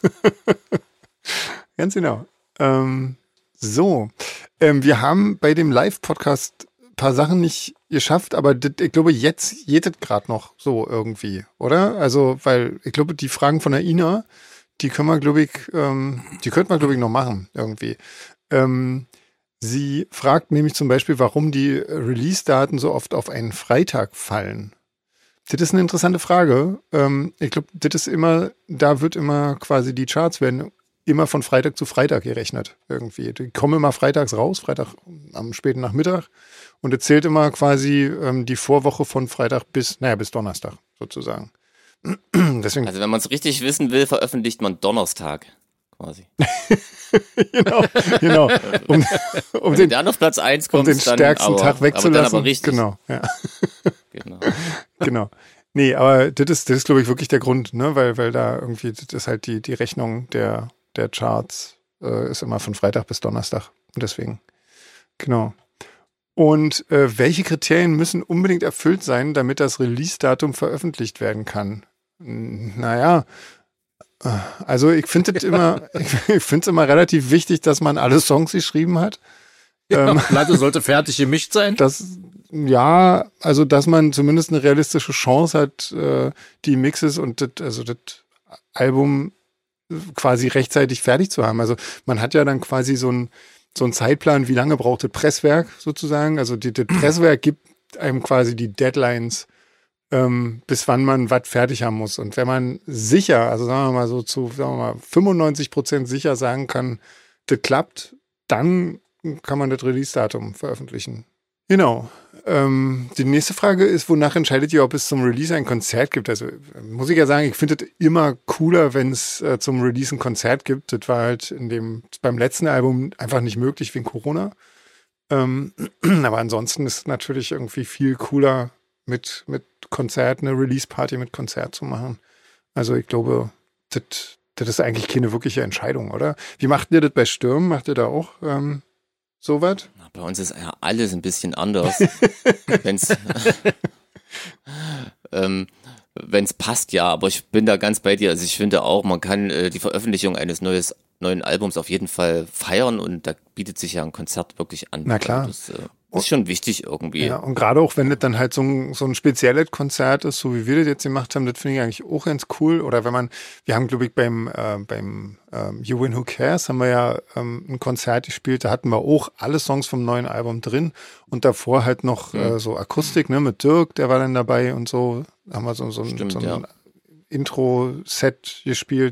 Ganz genau. Ähm, so, ähm, wir haben bei dem Live-Podcast ein paar Sachen nicht geschafft, aber das, ich glaube, jetzt geht es gerade noch so irgendwie, oder? Also, weil ich glaube, die Fragen von der Ina, die können wir, glaube ich, ähm, die könnten wir, glaube ich, noch machen irgendwie. Ähm, sie fragt nämlich zum Beispiel, warum die Release-Daten so oft auf einen Freitag fallen. Das ist eine interessante Frage. Ähm, ich glaube, das ist immer, da wird immer quasi die Charts werden immer von Freitag zu Freitag gerechnet irgendwie. Die kommen immer freitags raus, Freitag am späten Nachmittag und es zählt immer quasi ähm, die Vorwoche von Freitag bis, naja, bis Donnerstag sozusagen. Deswegen, Also wenn man es richtig wissen will, veröffentlicht man Donnerstag quasi. genau, genau. Um, um Wenn den, der auf Platz eins um kommt, den dann stärksten aber, Tag wegzulassen. Aber dann aber richtig. Genau, ja. Genau. Genau. Nee, aber das ist, das ist, glaube ich, wirklich der Grund, ne? Weil, weil da irgendwie, das ist halt die, die Rechnung der, der Charts, äh, ist immer von Freitag bis Donnerstag. Und deswegen, genau. Und äh, welche Kriterien müssen unbedingt erfüllt sein, damit das Release-Datum veröffentlicht werden kann? N- Naja, äh, also ich finde es immer, ich finde es immer relativ wichtig, dass man alle Songs geschrieben hat. Ja, Ähm, Platte sollte fertig gemischt sein. Das, ja, also dass man zumindest eine realistische Chance hat, äh, die Mixes und das, also das Album quasi rechtzeitig fertig zu haben. Also man hat ja dann quasi so ein so ein Zeitplan, wie lange braucht das Presswerk sozusagen. Also die, das Presswerk gibt einem quasi die Deadlines, ähm, bis wann man was fertig haben muss. Und wenn man sicher, also sagen wir mal so zu sagen wir mal fünfundneunzig Prozent sicher sagen kann, das klappt, dann kann man das Release-Datum veröffentlichen. Genau. Ähm, die nächste Frage ist, wonach entscheidet ihr, ob es zum Release ein Konzert gibt? Also muss ich ja sagen, ich finde es immer cooler, wenn es äh, zum Release ein Konzert gibt. Das war halt in dem beim letzten Album einfach nicht möglich wegen Corona. Ähm, aber ansonsten ist es natürlich irgendwie viel cooler, mit, mit Konzert, eine Release-Party mit Konzert zu machen. Also ich glaube, das, das ist eigentlich keine wirkliche Entscheidung, oder? Wie macht ihr das bei Sturm? Macht ihr da auch ähm, sowas? Bei uns ist ja alles ein bisschen anders. Wenn's, ähm, wenn's passt, ja, aber ich bin da ganz bei dir. Also ich finde auch, man kann äh, die Veröffentlichung eines neues, neuen Albums auf jeden Fall feiern und da bietet sich ja ein Konzert wirklich an. Na klar. Also das, äh, Das ist schon wichtig irgendwie. Ja, und gerade auch, wenn das dann halt so ein, so ein spezielles Konzert ist, so wie wir das jetzt gemacht haben, das finde ich eigentlich auch ganz cool. Oder wenn man, wir haben, glaube ich, beim, äh, beim ähm, You Win Who Cares haben wir ja ähm, ein Konzert gespielt, da hatten wir auch alle Songs vom neuen Album drin und davor halt noch mhm. äh, so Akustik, ne, mit Dirk, der war dann dabei und so, da haben wir so, so, Stimmt, so ein ja. Intro-Set gespielt.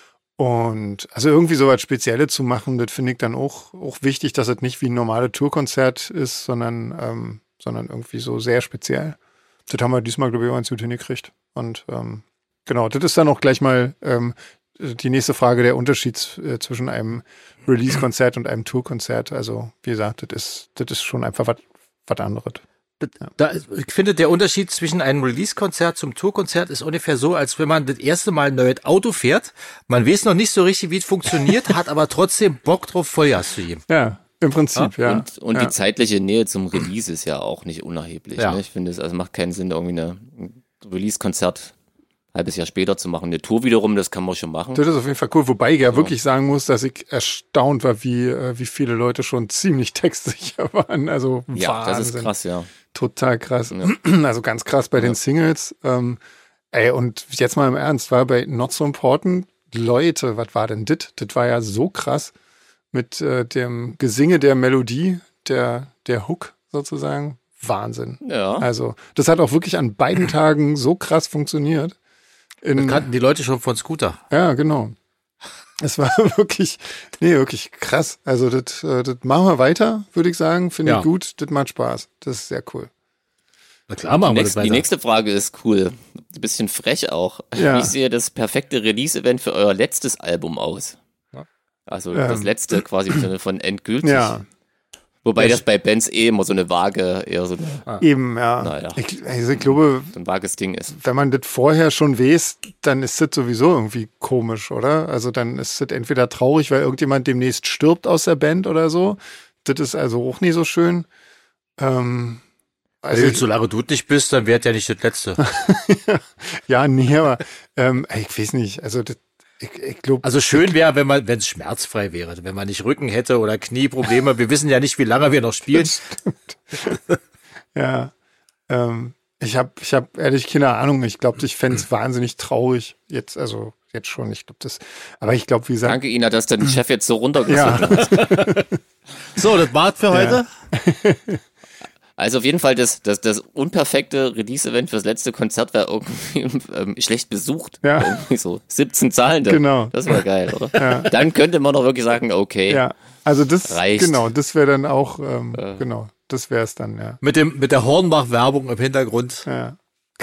Und also irgendwie so was Spezielles zu machen, das finde ich dann auch, auch wichtig, dass es nicht wie ein normales Tourkonzert ist, sondern, ähm, sondern irgendwie so sehr speziell. Das haben wir diesmal, glaube ich, auch ganz gut hingekriegt. Und ähm, genau, das ist dann auch gleich mal ähm, die nächste Frage, der Unterschied äh, zwischen einem Release-Konzert und einem Tourkonzert. Also wie gesagt, das ist, das ist schon einfach was was anderes. Da, ich finde, der Unterschied zwischen einem Release-Konzert zum Tourkonzert ist ungefähr so, als wenn man das erste Mal ein neues Auto fährt. Man weiß noch nicht so richtig, wie es funktioniert, hat aber trotzdem Bock drauf, Vollgas zu geben. Ja, im Prinzip, ja. ja. Und, und ja. die zeitliche Nähe zum Release ist ja auch nicht unerheblich. Ja. Ne? Ich finde, es also macht keinen Sinn, irgendwie eine, ein Release-Konzert ein halbes Jahr später zu machen. Eine Tour wiederum, das kann man schon machen. Das ist auf jeden Fall cool, wobei ich ja, ja. wirklich sagen muss, dass ich erstaunt war, wie, wie viele Leute schon ziemlich textsicher waren. Also ja, Wahnsinn. das ist krass, ja. Total krass. Ja. Also ganz krass bei ja. den Singles. Ähm, ey, und jetzt mal im Ernst, war bei Not So Important, Leute, was war denn das? Das war ja so krass mit äh, dem Gesinge der Melodie, der, der Hook sozusagen. Wahnsinn. Ja. Also, das hat auch wirklich an beiden Tagen so krass funktioniert. In, das kannten die Leute schon von Scooter. Ja, genau. Es war wirklich, nee, wirklich krass. Also das, das machen wir weiter, würde ich sagen. Finde ja. ich gut. Das macht Spaß. Das ist sehr cool. Na klar, machen wir nächste, das weiter. Die nächste Frage ist cool. Ein bisschen frech auch. Ja. Wie sehe das perfekte Release-Event für euer letztes Album aus? Also ähm. das letzte quasi im Sinne von endgültig. Ja. Wobei das bei Bands eh immer so eine vage, eher so eine, ah. Eben, ja. Naja, ich, also ich glaube, so ein vages Ding ist. Wenn man das vorher schon weiß, dann ist das sowieso irgendwie komisch, oder? Also dann ist das entweder traurig, weil irgendjemand demnächst stirbt aus der Band oder so. Das ist also auch nie so schön. Ähm, also Wenn du solange du nicht bist, dann wäre ja nicht das Letzte. Ja, nee, aber ähm, ich weiß nicht, also das Ich, ich glaub, also schön wäre, wenn man, wenn es schmerzfrei wäre, wenn man nicht Rücken hätte oder Knieprobleme. Wir wissen ja nicht, wie lange wir noch spielen. Ja, ähm, ich habe, ich habe ehrlich keine Ahnung. Ich glaube, ich fände es wahnsinnig traurig jetzt, also jetzt schon. Ich glaube das, aber ich glaube, wie gesagt. Danke Ina, dass dein Chef jetzt so runtergezogen ja. hat. So, das war's für heute. Ja. Also auf jeden Fall das, das, das unperfekte Release-Event fürs letzte Konzert wäre irgendwie ähm, schlecht besucht. Ja. Irgendwie so siebzehn Zahlende. Genau. Das wäre geil, oder? Ja. Dann könnte man doch wirklich sagen, okay. Ja, also das, reicht. genau, das wäre dann auch, ähm, äh. genau, das wäre es dann, ja. Mit dem, mit der Hornbach-Werbung im Hintergrund. Ja,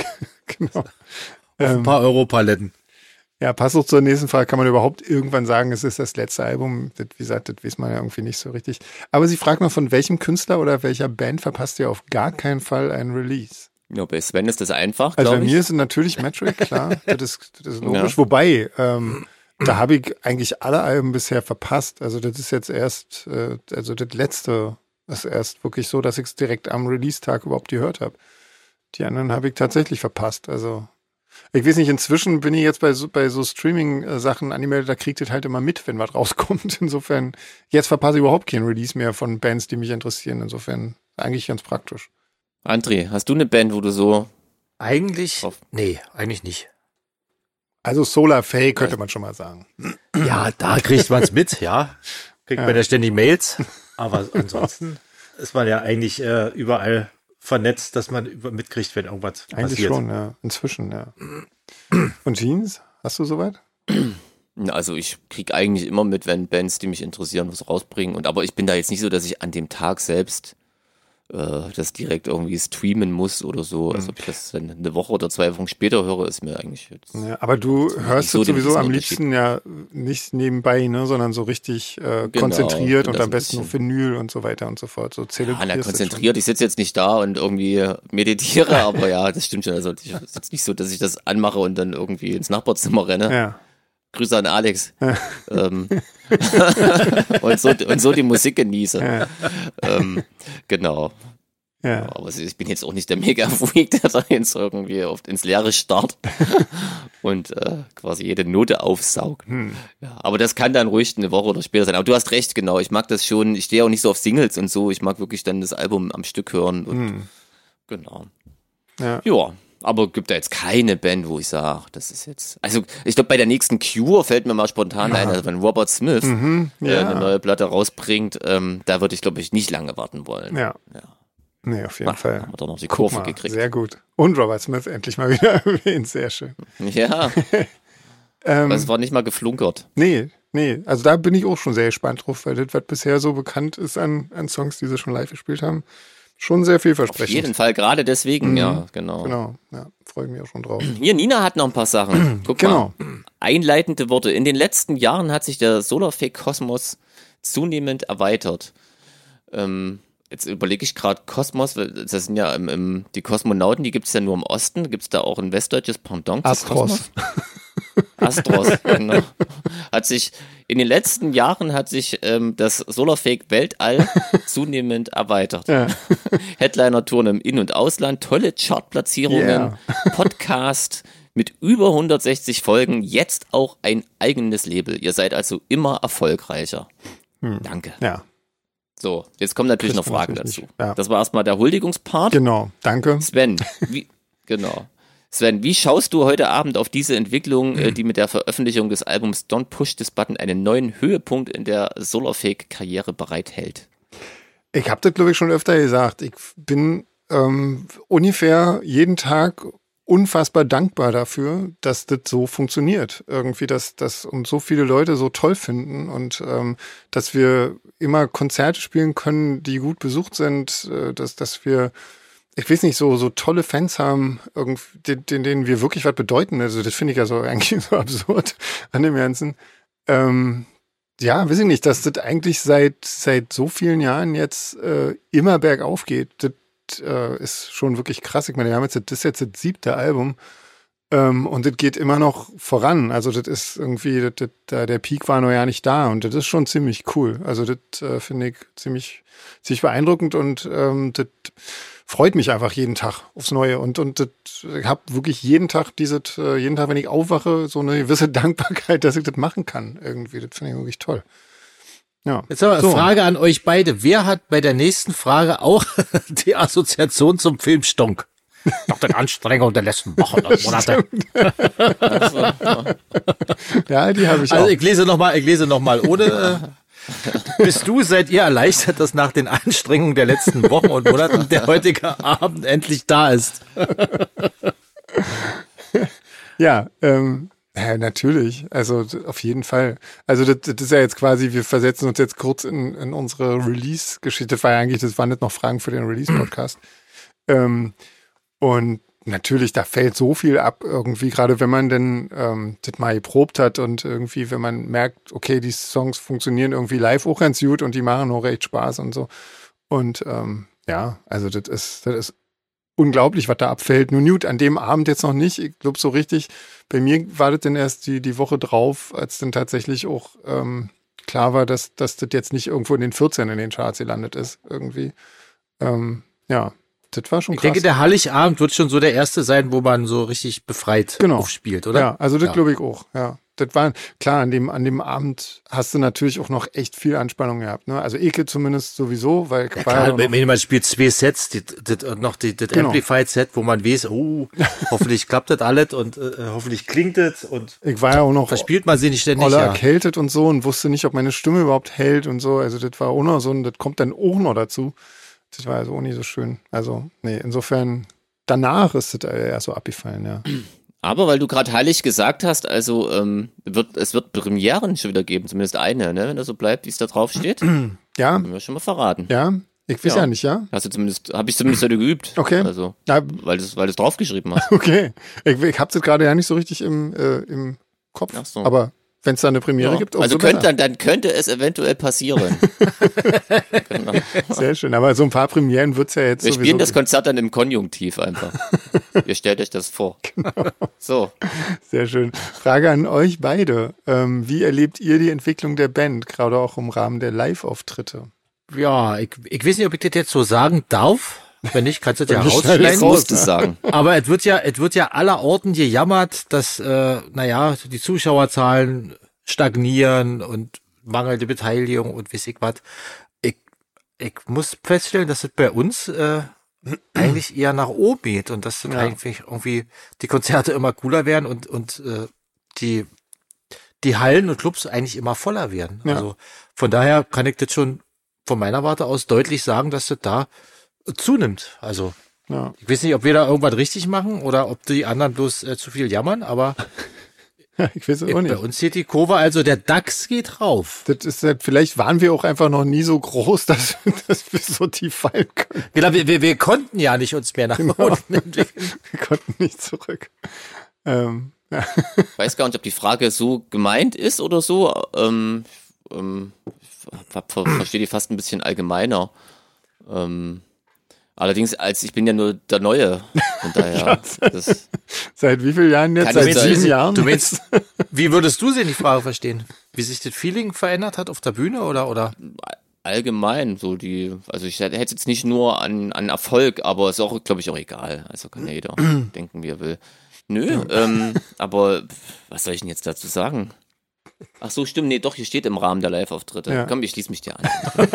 genau. Auf ein paar Europaletten. Ja, passt auch zur nächsten Frage. Kann man überhaupt irgendwann sagen, es ist das letzte Album? Das, wie gesagt, das weiß man ja irgendwie nicht so richtig. Aber sie fragt noch, von welchem Künstler oder welcher Band verpasst ihr auf gar keinen Fall ein Release? Ja, bei Sven ist das einfach, Also bei glaube ich. mir ist es natürlich Metric, klar. Das ist, das ist logisch. Ja. Wobei, ähm, da habe ich eigentlich alle Alben bisher verpasst. Also das ist jetzt erst, äh, also das letzte ist erst wirklich so, dass ich es direkt am Release-Tag überhaupt gehört habe. Die anderen habe ich tatsächlich verpasst. Also ich weiß nicht, inzwischen bin ich jetzt bei so, bei so Streaming-Sachen angemeldet, da kriegt ihr halt immer mit, wenn was rauskommt. Insofern, jetzt verpasse ich überhaupt kein Release mehr von Bands, die mich interessieren. Insofern eigentlich ganz praktisch. André, hast du eine Band, wo du so... Eigentlich, nee, eigentlich nicht. Also Solar Fay könnte man schon mal sagen. Ja, da kriegt man es mit, ja. Kriegt man ja ständig Mails. Aber ansonsten ist man ja eigentlich äh, überall vernetzt, dass man über mitkriegt, wenn irgendwas Eigentlich passiert. schon, ja. Inzwischen, ja. Und Jeans, hast du soweit? Also ich kriege eigentlich immer mit, wenn Bands, die mich interessieren, was rausbringen. Und aber ich bin da jetzt nicht so, dass ich an dem Tag selbst äh, das direkt irgendwie streamen muss oder so. Also ob ich das dann eine Woche oder zwei Wochen später höre, ist mir eigentlich jetzt... Ja, aber du hörst so es sowieso den am liebsten ja nicht nebenbei, ne, sondern so richtig äh, Genau, konzentriert bin und da am so ein besten auf bisschen- Vinyl und so weiter und so fort. So Ja, zelebrierst na, du schon. konzentriert. Ich sitze jetzt nicht da und irgendwie meditiere, aber ja, das stimmt schon. Also es ist jetzt nicht so, dass ich das anmache und dann irgendwie ins Nachbarzimmer renne. Ja. Grüße an Alex. ähm, und, so, und so die Musik genieße. Ja. Ähm, genau. Ja. Ja, aber ich bin jetzt auch nicht der Mega-Freak, der da jetzt irgendwie oft ins Leere starrt und äh, quasi jede Note aufsaugt. Hm. Ja, aber das kann dann ruhig eine Woche oder später sein. Aber du hast recht, genau. Ich mag das schon. Ich stehe auch nicht so auf Singles und so. Ich mag wirklich dann das Album am Stück hören. Und Hm. genau. Ja. Ja, aber gibt da jetzt keine Band, wo ich sage, das ist jetzt. Also ich glaube, bei der nächsten Cure fällt mir mal spontan ein, also wenn Robert Smith Mhm, äh, ja. eine neue Platte rausbringt, ähm, da würde ich, glaube ich, nicht lange warten wollen. Ja. Ja. Nee, auf jeden Ach, Fall. haben wir doch noch die Guck Kurve mal, gekriegt. sehr gut. Und Robert Smith endlich mal wieder erwähnt, sehr schön. Ja, Ähm, es war nicht mal geflunkert. nee, nee, also da bin ich auch schon sehr gespannt drauf, weil das, was bisher so bekannt ist an, an Songs, die sie schon live gespielt haben, schon sehr Auf vielversprechend. jeden Fall, gerade deswegen, Mhm. ja, genau. Genau, ja, freue ich mich auch schon drauf. Hier, Nina hat noch ein paar Sachen. Guck Genau. mal. Einleitende Worte. In den letzten Jahren hat sich der Solarfake-Kosmos zunehmend erweitert. Ähm, jetzt überlege ich gerade Kosmos, weil das sind ja im, im, die Kosmonauten, die gibt es ja nur im Osten. Gibt es da auch ein westdeutsches Pendant zu Astros. Kosmos? Astros, genau. Hat sich, in den letzten Jahren hat sich ähm, das Solarfake-Weltall zunehmend erweitert. Ja. Headliner-Touren im In- und Ausland, tolle Chartplatzierungen, Yeah. Podcast mit über hundertsechzig Folgen, jetzt auch ein eigenes Label. Ihr seid also immer erfolgreicher. Danke. Ja, So, jetzt kommen natürlich Kriegt noch man Fragen natürlich dazu. nicht. Ja. Das war erstmal der Huldigungspart. genau, danke. Sven, wie, genau. Sven, wie schaust du heute Abend auf diese Entwicklung, äh, die mit der Veröffentlichung des Albums Don't Push This Button einen neuen Höhepunkt in der Solarfake-Karriere bereithält? Ich habe das, glaube ich, schon öfter gesagt. Ich bin ähm, ungefähr jeden Tag unfassbar dankbar dafür, dass das so funktioniert. Irgendwie, dass, dass uns so viele Leute so toll finden und ähm, dass wir immer Konzerte spielen können, die gut besucht sind, äh, dass, dass wir, ich weiß nicht, so, so tolle Fans haben, irgendwie, denen, denen wir wirklich was bedeuten. Also das finde ich ja so eigentlich so absurd an dem Ganzen. Ähm, ja, weiß ich nicht, dass das eigentlich seit, seit so vielen Jahren jetzt äh, immer bergauf geht. Das äh, ist schon wirklich krass. Ich meine, wir haben jetzt, das ist jetzt das siebte Album ähm, und das geht immer noch voran. Also das ist irgendwie, das, das, da, der Peak war noch ja nicht da und das ist schon ziemlich cool. Also das äh, finde ich ziemlich, ziemlich beeindruckend und ähm, das freut mich einfach jeden Tag aufs Neue und, und das, ich habe wirklich jeden Tag dieses, äh, jeden Tag, wenn ich aufwache, so eine gewisse Dankbarkeit, dass ich das machen kann irgendwie. Das finde ich wirklich toll. Ja. Jetzt aber eine So. Frage an euch beide. Wer hat bei der nächsten Frage auch die Assoziation zum Film Stonk? Nach den Anstrengungen der letzten Wochen und Monate. Ja, die habe ich Also auch. ich lese nochmal, ich lese noch mal ohne. Äh, bist du, seid ihr erleichtert, dass nach den Anstrengungen der letzten Wochen und Monaten der heutige Abend endlich da ist? Ja, ähm, ja, natürlich. Also d- auf jeden Fall. Also das, das ist ja jetzt quasi, wir versetzen uns jetzt kurz in, in unsere Release-Geschichte. Das war ja eigentlich, das waren nicht noch Fragen für den Release-Podcast. ähm, und natürlich, da fällt so viel ab irgendwie, gerade wenn man denn ähm, das mal geprobt hat und irgendwie, wenn man merkt, okay, die Songs funktionieren irgendwie live auch ganz gut und die machen auch recht Spaß und so. Und ähm, ja, also das ist, das ist unglaublich, was da abfällt. Nun gut, an dem Abend jetzt noch nicht. Ich glaube so richtig, bei mir war das dann erst die, die Woche drauf, als dann tatsächlich auch ähm, klar war, dass, dass das jetzt nicht irgendwo in den vierzehn in den Charts gelandet ist irgendwie. Ähm, ja, das war schon Ich krass. denke, der Heiligabend wird schon so der erste sein, wo man so richtig befreit Genau. aufspielt, oder? Ja, also das Ja. glaube ich auch, ja. Das war, klar, an dem, an dem Abend hast du natürlich auch noch echt viel Anspannung gehabt, ne? Also Ekel zumindest sowieso, weil Ja, war klar, ja wenn, noch, wenn man spielt zwei Sets, die, die, und noch die, das Genau. Amplified-Set, wo man weiß, oh, hoffentlich klappt das alles und äh, hoffentlich klingt das und ich war ja auch noch verspielt man sie nicht ständig. Olle Ja. erkältet und so und wusste nicht, ob meine Stimme überhaupt hält und so. Also das war auch noch so und das kommt dann auch noch dazu. Das war also auch nicht so schön. Also, nee, insofern, danach ist das eher so abgefallen, ja. Aber weil du gerade heilig gesagt hast, also ähm, wird, es wird Premieren schon wieder geben, zumindest eine, ne? Wenn das so bleibt, wie es da drauf steht. Ja, Können wir schon mal verraten. ja, ich weiß ja, Ja. nicht, ja. Hast du zumindest, habe ich zumindest heute geübt. Okay. Also, Ja, weil du es weil du's draufgeschrieben hast. okay. Ich, ich hab's jetzt gerade ja nicht so richtig im, äh, im Kopf. Ach so. Aber wenn es da eine Premiere Ja. gibt, umso Also könnte, besser. dann, dann könnte es eventuell passieren. Genau. Sehr schön. Aber so ein paar Premieren wird's ja jetzt Wir sowieso spielen das geben. Konzert dann im Konjunktiv einfach. Ihr stellt euch das vor. Genau. So. Sehr schön. Frage an euch beide. Ähm, wie erlebt ihr die Entwicklung der Band, gerade auch im Rahmen der Live-Auftritte? Ja, ich, ich weiß nicht, ob ich das jetzt so sagen darf. Wenn nicht, kannst du das ja Wenn nicht, rausschneiden. schneid Ich es raus. musste es sagen. Aber es wird ja, es wird ja aller Orten gejammert, dass, äh, naja, die Zuschauerzahlen stagnieren und mangelnde Beteiligung und weiß ich was. Ich, ich muss feststellen, dass es bei uns äh, eigentlich eher nach oben geht und dass dann Ja. eigentlich irgendwie die Konzerte immer cooler werden und, und äh, die, die Hallen und Clubs eigentlich immer voller werden. Ja. Also von daher kann ich das schon von meiner Warte aus deutlich sagen, dass das da zunimmt. Also Ja. ich weiß nicht, ob wir da irgendwas richtig machen oder ob die anderen bloß äh, zu viel jammern, aber Ich weiß es auch bei nicht. uns geht die Kurve, also der DAX geht rauf. Das ist halt, vielleicht waren wir auch einfach noch nie so groß, dass, dass wir so tief fallen können. Genau, wir, wir, wir konnten ja nicht uns mehr nach unten entwickeln. Wir konnten nicht zurück. Ähm, ja. Ich weiß gar nicht, ob die Frage so gemeint ist oder so. Ähm, ähm, ich ver ver verstehe die fast ein bisschen allgemeiner. Ähm, allerdings, als ich bin ja nur der Neue. Von daher, das, Seit wie vielen Jahren jetzt? Kann Seit ich sieben sagen. Jahren? Du meinst, wie würdest du sie in die Frage verstehen? Wie sich das Feeling verändert hat auf der Bühne oder, oder? allgemein, so die, also ich hätte es jetzt nicht nur an, an Erfolg, aber ist auch, glaube ich, auch egal. Also kann ja jeder denken, wie er will. Nö, ähm, aber was soll ich denn jetzt dazu sagen? Ach so, stimmt, nee, doch, hier steht im Rahmen der Live-Auftritte. Ja. Komm, ich schließe mich dir an.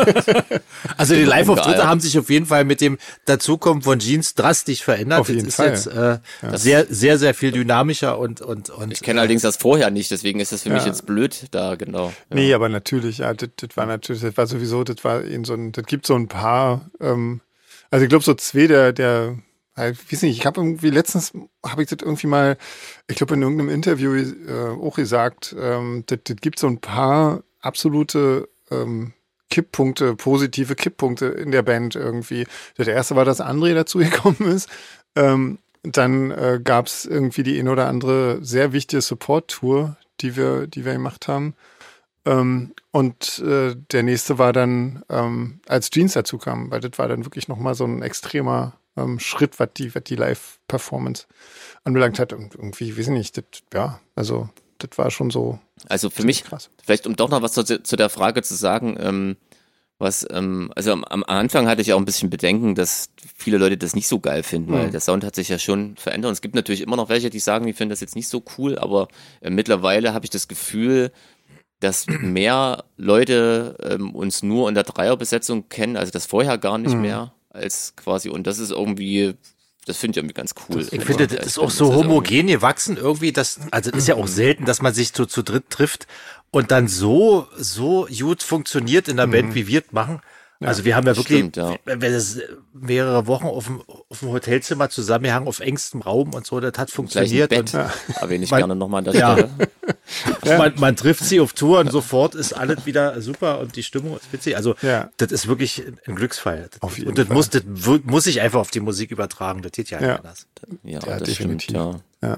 Also die Live-Auftritte Geil. haben sich auf jeden Fall mit dem Dazukommen von Jeans drastisch verändert. Auf jeden das ist Fall. jetzt äh, sehr, sehr, sehr viel dynamischer und, und, und. Ich kenne allerdings das vorher nicht, deswegen ist das für mich Ja. jetzt blöd da, genau. Ja. Nee, aber natürlich, ja, das, das war natürlich, das war sowieso, das war in so ein, das gibt so ein paar, ähm, also ich glaube so zwei der, der, ich weiß nicht, ich habe irgendwie letztens, habe ich das irgendwie mal, ich glaube in irgendeinem Interview äh, auch gesagt, ähm, das, das gibt so ein paar absolute ähm, Kipppunkte, positive Kipppunkte in der Band irgendwie. Das erste war, dass André dazu gekommen ist. Ähm, dann äh, gab es irgendwie die ein oder andere sehr wichtige Support-Tour, die wir, die wir gemacht haben. Ähm, und äh, der nächste war dann, ähm, als Jeans dazu kam, weil das war dann wirklich nochmal so ein extremer ähm, Schritt, was die, was die Live-Performance anbelangt hat. Und irgendwie, weiß ich nicht, das, ja, also das war schon so Also für ziemlich mich, krass. vielleicht um doch noch was zu, zu der Frage zu sagen, ähm, was, ähm, also am, am Anfang hatte ich auch ein bisschen Bedenken, dass viele Leute das nicht so geil finden, weil Mhm. der Sound hat sich ja schon verändert. Und es gibt natürlich immer noch welche, die sagen, die finden das jetzt nicht so cool, aber äh, mittlerweile habe ich das Gefühl, dass mehr Leute ähm, uns nur in der Dreierbesetzung kennen, also das vorher gar nicht Mhm. mehr, als quasi, und das ist irgendwie, das finde ich irgendwie ganz cool. Ich finde, das ist auch so homogen gewachsen irgendwie, dass, also es ist ja auch selten, dass man sich zu, zu dritt trifft und dann so, so gut funktioniert in der Band, wie wir es machen. Also wir haben ja wirklich, Stimmt, ja. wenn wir das mehrere Wochen auf dem, auf dem Hotelzimmer zusammengehangen, auf engstem Raum und so, das hat Gleich ein funktioniert. Bett, Und erwähne ich Man- gerne nochmal an der Ja. Stelle. man, man trifft sie auf Tour und sofort ist alles wieder super und die Stimmung ist witzig. Also Ja. das ist wirklich ein Glücksfall. Das, Auf jeden und das Fall. muss, das wu- muss ich einfach auf die Musik übertragen. Das geht ja, Ja. nicht anders. Ja, Ja, das definitiv. stimmt, ja.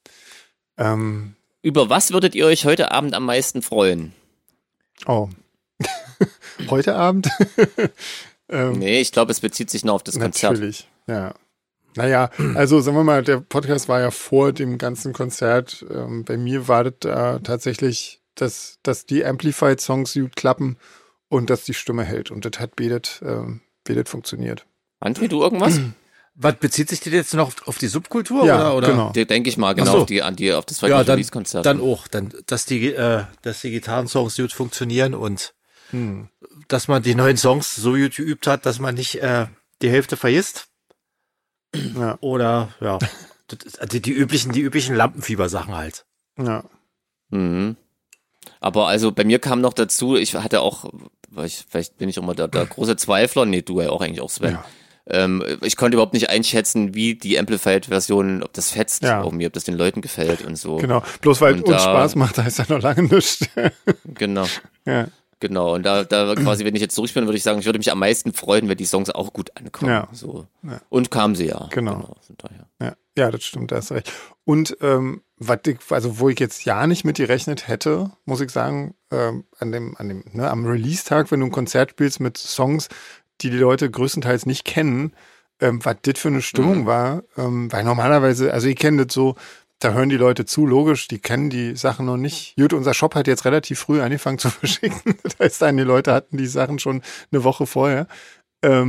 Ähm, Über was würdet ihr euch heute Abend am meisten freuen? oh. Heute Abend? ähm, Nee, ich glaube, es bezieht sich noch auf das Konzert. Natürlich, ja. Naja, also sagen wir mal, der Podcast war ja vor dem ganzen Konzert. Ähm, bei mir war das da tatsächlich, dass, dass die Amplified-Songs gut klappen und dass die Stimme hält. Und das hat betet, ähm, betet funktioniert. André, du irgendwas? Was bezieht sich das jetzt noch auf, auf die Subkultur Ja, oder? oder? genau. Der denke ich mal, genau, Ach so. auf, die, an die, auf das Ja, zweite dann, Release-Konzert. dann auch, dann, dass die, äh, dass die Gitarrensongs gut funktionieren und Hm. dass man die neuen Songs so gut geübt hat, dass man nicht äh, die Hälfte vergisst. Ja, Oder ja, das ist, also die üblichen, die üblichen Lampenfieber-Sachen halt. ja. Mhm. Aber also bei mir kam noch dazu, ich hatte auch, weil ich, vielleicht bin ich immer der, der große Zweifler, nee, du ja auch eigentlich auch, Sven. Ja. Ähm, ich konnte überhaupt nicht einschätzen, wie die Amplified-Version, ob das fetzt, Ja. irgendwie, ob das den Leuten gefällt und so. Genau. Bloß weil es Und uns da- Spaß macht, heißt ja noch lange nichts. Genau. ja. Genau, und da, da quasi, wenn ich jetzt durchspielen, würde ich sagen, ich würde mich am meisten freuen, wenn die Songs auch gut ankommen. Ja. So. Ja. Und kamen sie ja. Genau. Von daher. Ja, ja, das stimmt, da hast du recht. Und ähm, was ich, also wo ich jetzt ja nicht mit gerechnet hätte, muss ich sagen, ähm, an dem, an dem, ne, am Release-Tag, wenn du ein Konzert spielst mit Songs, die die Leute größtenteils nicht kennen, ähm, was das für eine Stimmung Mhm. war, ähm, weil normalerweise, also ich kenne das so, da hören die Leute zu, logisch, die kennen die Sachen noch nicht. Gut, unser Shop hat jetzt relativ früh angefangen zu verschicken. Das heißt, die Leute hatten die Sachen schon eine Woche vorher. Ähm,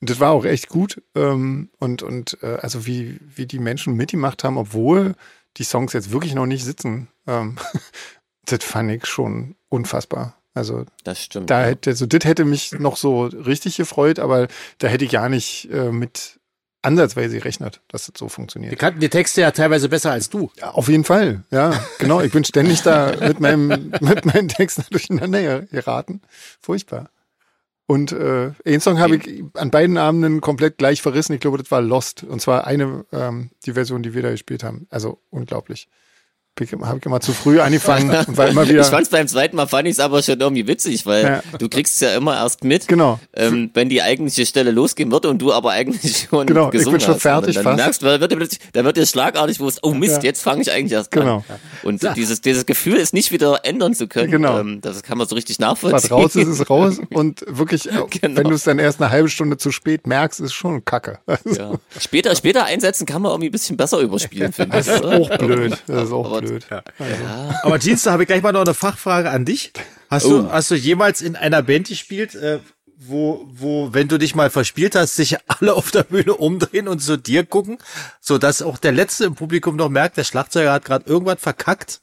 das war auch echt gut. Ähm, und und äh, also wie, wie die Menschen mitgemacht haben, obwohl die Songs jetzt wirklich noch nicht sitzen, ähm, das fand ich schon unfassbar. Also das stimmt. Da ja. hätte, also das hätte mich noch so richtig gefreut, aber da hätte ich gar nicht äh, mit ansatzweise gerechnet, dass das so funktioniert. Wir kannten die Texte ja teilweise besser als du. Ja, auf jeden Fall, ja, genau. Ich bin ständig da mit meinem mit meinen Texten durcheinander geraten. Furchtbar. Und äh, einen Song habe ich an beiden Abenden komplett gleich verrissen. Ich glaube, das war Lost. Und zwar eine, ähm, die Version, die wir da gespielt haben. Also unglaublich. Habe ich immer zu früh angefangen und war immer wieder. Ich fand's beim zweiten Mal fand ich es aber schon irgendwie witzig, weil Ja. du kriegst ja immer erst mit, Genau. ähm, wenn die eigentliche Stelle losgehen wird und du aber eigentlich schon Genau, ich gesungen bin schon hast. fertig Und dann fast. merkst du, da wird dir plötzlich, da wird dir schlagartig bewusst, oh Mist, Ja. jetzt fange ich eigentlich erst Genau. an. Und dieses, dieses Gefühl ist nicht wieder ändern zu können. Genau. Ähm, das kann man so richtig Was nachvollziehen. raus ist, ist raus. Und wirklich, äh, Genau. wenn du es dann erst eine halbe Stunde zu spät merkst, ist schon Kacke. Also, Ja. Später, später einsetzen kann man irgendwie ein bisschen besser überspielen, finde ich. das ist oder? auch blöd. Das ist auch Aber- blöd. Ja. Aber Dienstag habe ich gleich mal noch eine Fachfrage an dich. Hast Oh. du, hast du jemals in einer Band gespielt, äh, wo, wo, wenn du dich mal verspielt hast, sich alle auf der Bühne umdrehen und zu dir gucken, so dass auch der Letzte im Publikum noch merkt, der Schlagzeuger hat gerade irgendwas verkackt?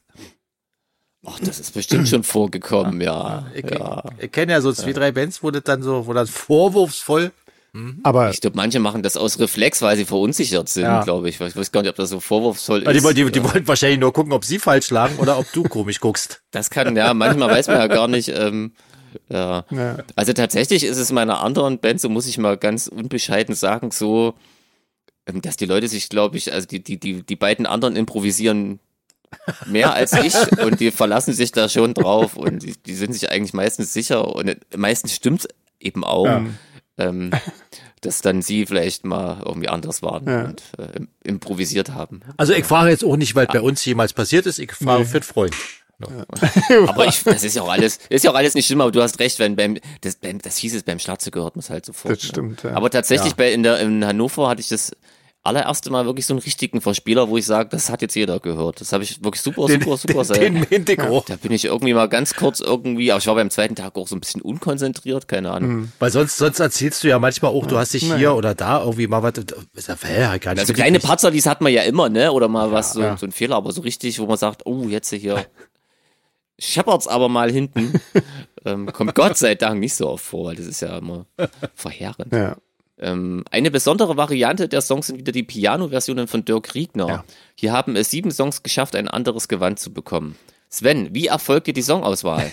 Ach, das ist bestimmt schon vorgekommen, ja. Ich, ja. ich, ich kenne ja so zwei, drei Bands, wo das dann so, wo das vorwurfsvoll. Aber Ich glaube, manche machen das aus Reflex, weil sie verunsichert sind, Ja. glaube ich. Ich weiß gar nicht, ob das so vorwurfsvoll Die, ist. die, die, die wollten wahrscheinlich nur gucken, ob sie falsch lagen oder ob du komisch guckst. Das kann, ja, manchmal weiß man ja gar nicht. Ähm, ja. Ja. Also tatsächlich ist es in meiner anderen Band, so muss ich mal ganz unbescheiden sagen, so, ähm, dass die Leute sich, glaube ich, also die, die, die, die beiden anderen improvisieren mehr als ich und die verlassen sich da schon drauf und die, die sind sich eigentlich meistens sicher und meistens stimmt eben auch. Ja. Ähm, dass dann sie vielleicht mal irgendwie anders waren Ja. und äh, im- improvisiert haben. Also ich frage jetzt auch nicht, weil bei uns jemals passiert ist, ich frage für den Freund. Aber ich, das ist ja auch alles, ist ja auch alles nicht schlimm, aber du hast recht, wenn beim, das, beim, das hieß es, beim Schlagzeug hört man es halt sofort. Das stimmt, Ne? ja. Aber tatsächlich Ja. bei, in der, in Hannover hatte ich das allererste Mal wirklich so einen richtigen Verspieler, wo ich sage, das hat jetzt jeder gehört. Das habe ich wirklich super, super, super Den, den meinte ich auch. Da bin ich irgendwie mal ganz kurz irgendwie, aber ich war beim zweiten Tag auch so ein bisschen unkonzentriert, keine Ahnung. Weil sonst, sonst erzählst du ja manchmal auch, du hast dich hier oder da irgendwie mal was. Ist ja, hä, gar nicht Also kleine mitgekriegt. Patzer, die hat man ja immer, ne? Oder mal was, so, ja. so ein Fehler, aber so richtig, wo man sagt, oh, jetzt hier scheppert's aber mal hinten. ähm, kommt Gott sei Dank nicht so oft vor, weil das ist ja immer verheerend. ja. Ähm, eine besondere Variante der Songs sind wieder die Piano-Versionen von Dirk Riegner. Ja. Hier haben es sieben Songs geschafft, ein anderes Gewand zu bekommen. Sven, wie erfolgt dir die Songauswahl?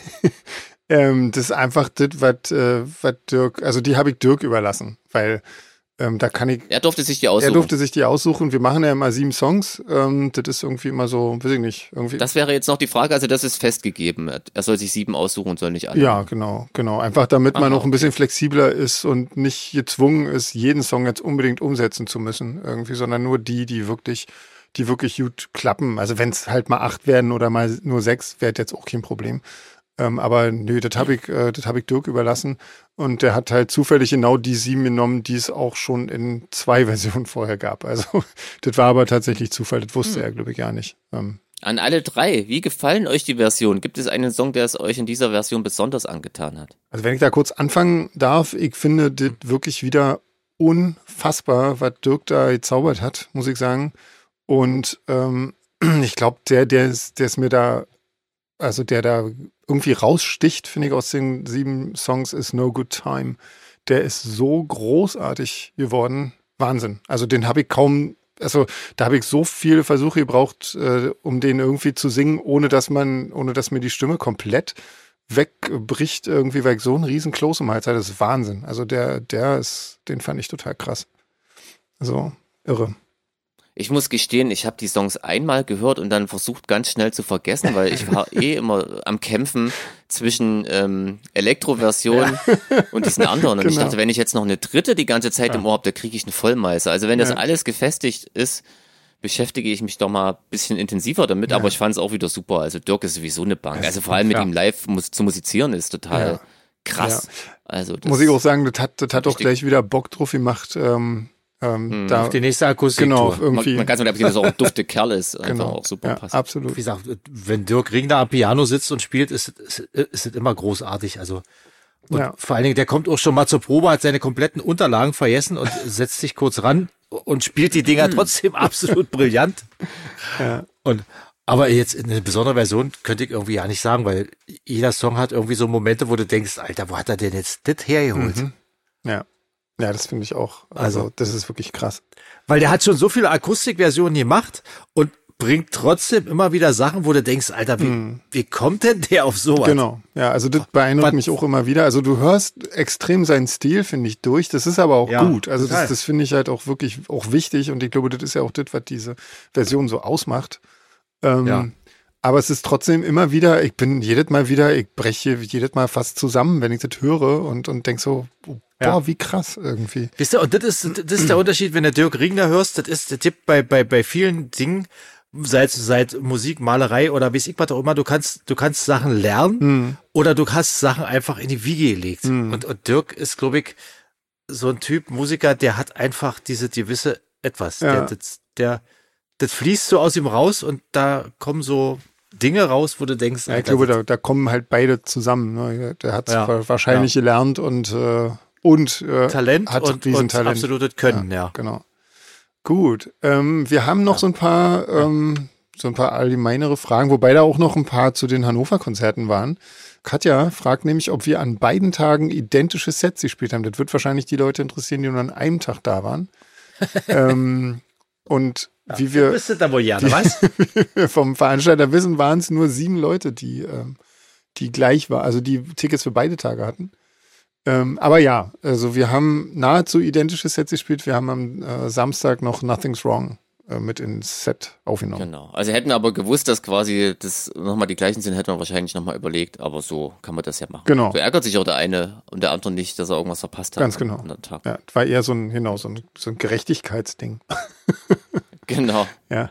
Ähm, das ist einfach das, was äh, was Dirk, also die habe ich Dirk überlassen, weil ähm, da kann ich, Er durfte sich die er aussuchen. durfte sich die aussuchen. Wir machen ja immer sieben Songs. Ähm, das ist irgendwie immer so, weiß ich nicht, irgendwie. Das wäre jetzt noch die Frage, also das ist festgegeben. Er soll sich sieben aussuchen und soll nicht alle. Ja, genau, genau. Einfach damit man Aha, auch ein bisschen flexibler ist und nicht gezwungen ist, jeden Song jetzt unbedingt umsetzen zu müssen, irgendwie, sondern nur die, die wirklich, die wirklich gut klappen. Also wenn es halt mal acht werden oder mal nur sechs, wäre jetzt auch kein Problem. Ähm, aber nö, das habe ich, äh, das habe ich Dirk überlassen. Und der hat halt zufällig genau die sieben genommen, die es auch schon in zwei Versionen vorher gab. Also das war aber tatsächlich Zufall, das wusste er, glaube ich, gar nicht. Ähm, An alle drei, wie gefallen euch die Versionen? Gibt es einen Song, der es euch in dieser Version besonders angetan hat? Also wenn ich da kurz anfangen darf, ich finde das wirklich wieder unfassbar, was Dirk da gezaubert hat, muss ich sagen. Und ähm, ich glaube, der, der ist, der ist mir da, also der da irgendwie raussticht, finde ich, aus den sieben Songs, ist No Good Time. Der ist so großartig geworden. Wahnsinn. Also den habe ich kaum, also da habe ich so viele Versuche gebraucht, äh, um den irgendwie zu singen, ohne dass man, ohne dass mir die Stimme komplett wegbricht irgendwie, weil ich so einen riesen Kloß im Hals hatte. Das ist Wahnsinn. Also der, der ist, den fand ich total krass. Also irre. Ich muss gestehen, ich habe die Songs einmal gehört und dann versucht ganz schnell zu vergessen, weil ich war eh immer am Kämpfen zwischen ähm, Elektroversion und diesen anderen. Und ich Genau. dachte, wenn ich jetzt noch eine dritte die ganze Zeit im Ohr habe, da kriege ich einen Vollmeister. Also wenn das Ja. alles gefestigt ist, beschäftige ich mich doch mal ein bisschen intensiver damit, aber ich fand es auch wieder super. Also Dirk ist sowieso eine Bank. Also vor allem mit ja. ihm live mus- zu musizieren ist total Ja. krass. Also das Muss ich auch sagen, das hat, das hat auch richtig. gleich wieder Bock drauf gemacht. Ähm, ähm, da, Auf die nächste Akustiktour. genau, man, irgendwie. man kann es dass er auch ein dufte Kerl ist, einfach genau. auch super Ja, passt. absolut. Wie gesagt, wenn Dirk Riegner am Piano sitzt und spielt, ist, ist, ist es immer großartig. Also Und Ja. vor allen Dingen, der kommt auch schon mal zur Probe, hat seine kompletten Unterlagen vergessen und setzt sich kurz ran und spielt die Dinger trotzdem absolut brillant. Ja. Und aber jetzt in eine besondere Version könnte ich irgendwie ja nicht sagen, weil jeder Song hat irgendwie so Momente, wo du denkst, Alter, wo hat er denn jetzt das hergeholt? Mhm. Ja. Ja, das finde ich auch. Also, Also- das ist wirklich krass. Weil der hat schon so viele Akustikversionen gemacht und bringt trotzdem immer wieder Sachen, wo du denkst, Alter, wie, wie kommt denn der auf sowas? Genau. Ja, also das beeindruckt Was- mich auch immer wieder. Also du hörst extrem seinen Stil, finde ich, durch. Das ist aber auch Ja, gut. Also total. das, das finde ich halt auch wirklich auch wichtig. Und ich glaube, das ist ja auch das, was diese Version so ausmacht. Ähm, Ja. Aber es ist trotzdem immer wieder, ich bin jedes Mal wieder, ich breche jedes Mal fast zusammen, wenn ich das höre und, und denke so, boah, Ja. wie krass irgendwie. Wisst ihr, und das ist, das ist der Unterschied, wenn der Dirk Ringner hörst, das ist der Tipp bei, bei, bei vielen Dingen, seit, seit Musik, Malerei oder wie es ich was auch immer, du kannst, du kannst Sachen lernen oder du hast Sachen einfach in die Wiege gelegt. Und, und Dirk ist, glaube ich, so ein Typ Musiker, der hat einfach diese gewisse etwas. Ja. Der, das, der, das fließt so aus ihm raus und da kommen so Dinge raus, wo du denkst, Ja, ich Alter, glaube, das- da, da kommen halt beide zusammen. Ne? Der hat Ja. wa- wahrscheinlich gelernt und, äh, und äh, Talent hat und, und Riesentalent. absolutes Können, ja. Genau. Gut. Ähm, wir haben noch so ein paar, ähm, so ein paar allgemeinere Fragen, wobei da auch noch ein paar zu den Hannover-Konzerten waren. Katja fragt nämlich, ob wir an beiden Tagen identische Sets gespielt haben. Das wird wahrscheinlich die Leute interessieren, die nur an einem Tag da waren. ähm, und wie Du wir bist da wohl gerne, was? vom Veranstalter wissen, waren es nur sieben Leute, die, ähm, die gleich waren, also die Tickets für beide Tage hatten. Ähm, aber ja, also wir haben nahezu identische Sets gespielt. Wir haben am äh, Samstag noch Nothing's Wrong äh, mit ins Set aufgenommen. Genau. Also hätten wir aber gewusst, dass quasi das nochmal die gleichen sind, hätten wir wahrscheinlich nochmal überlegt, aber so kann man das ja machen. Genau. So ärgert sich auch der eine und der andere nicht, dass er irgendwas verpasst hat. Ganz genau. An dem Tag. Ja, war eher so ein, genau, so ein, so ein Gerechtigkeitsding. Genau. Ja.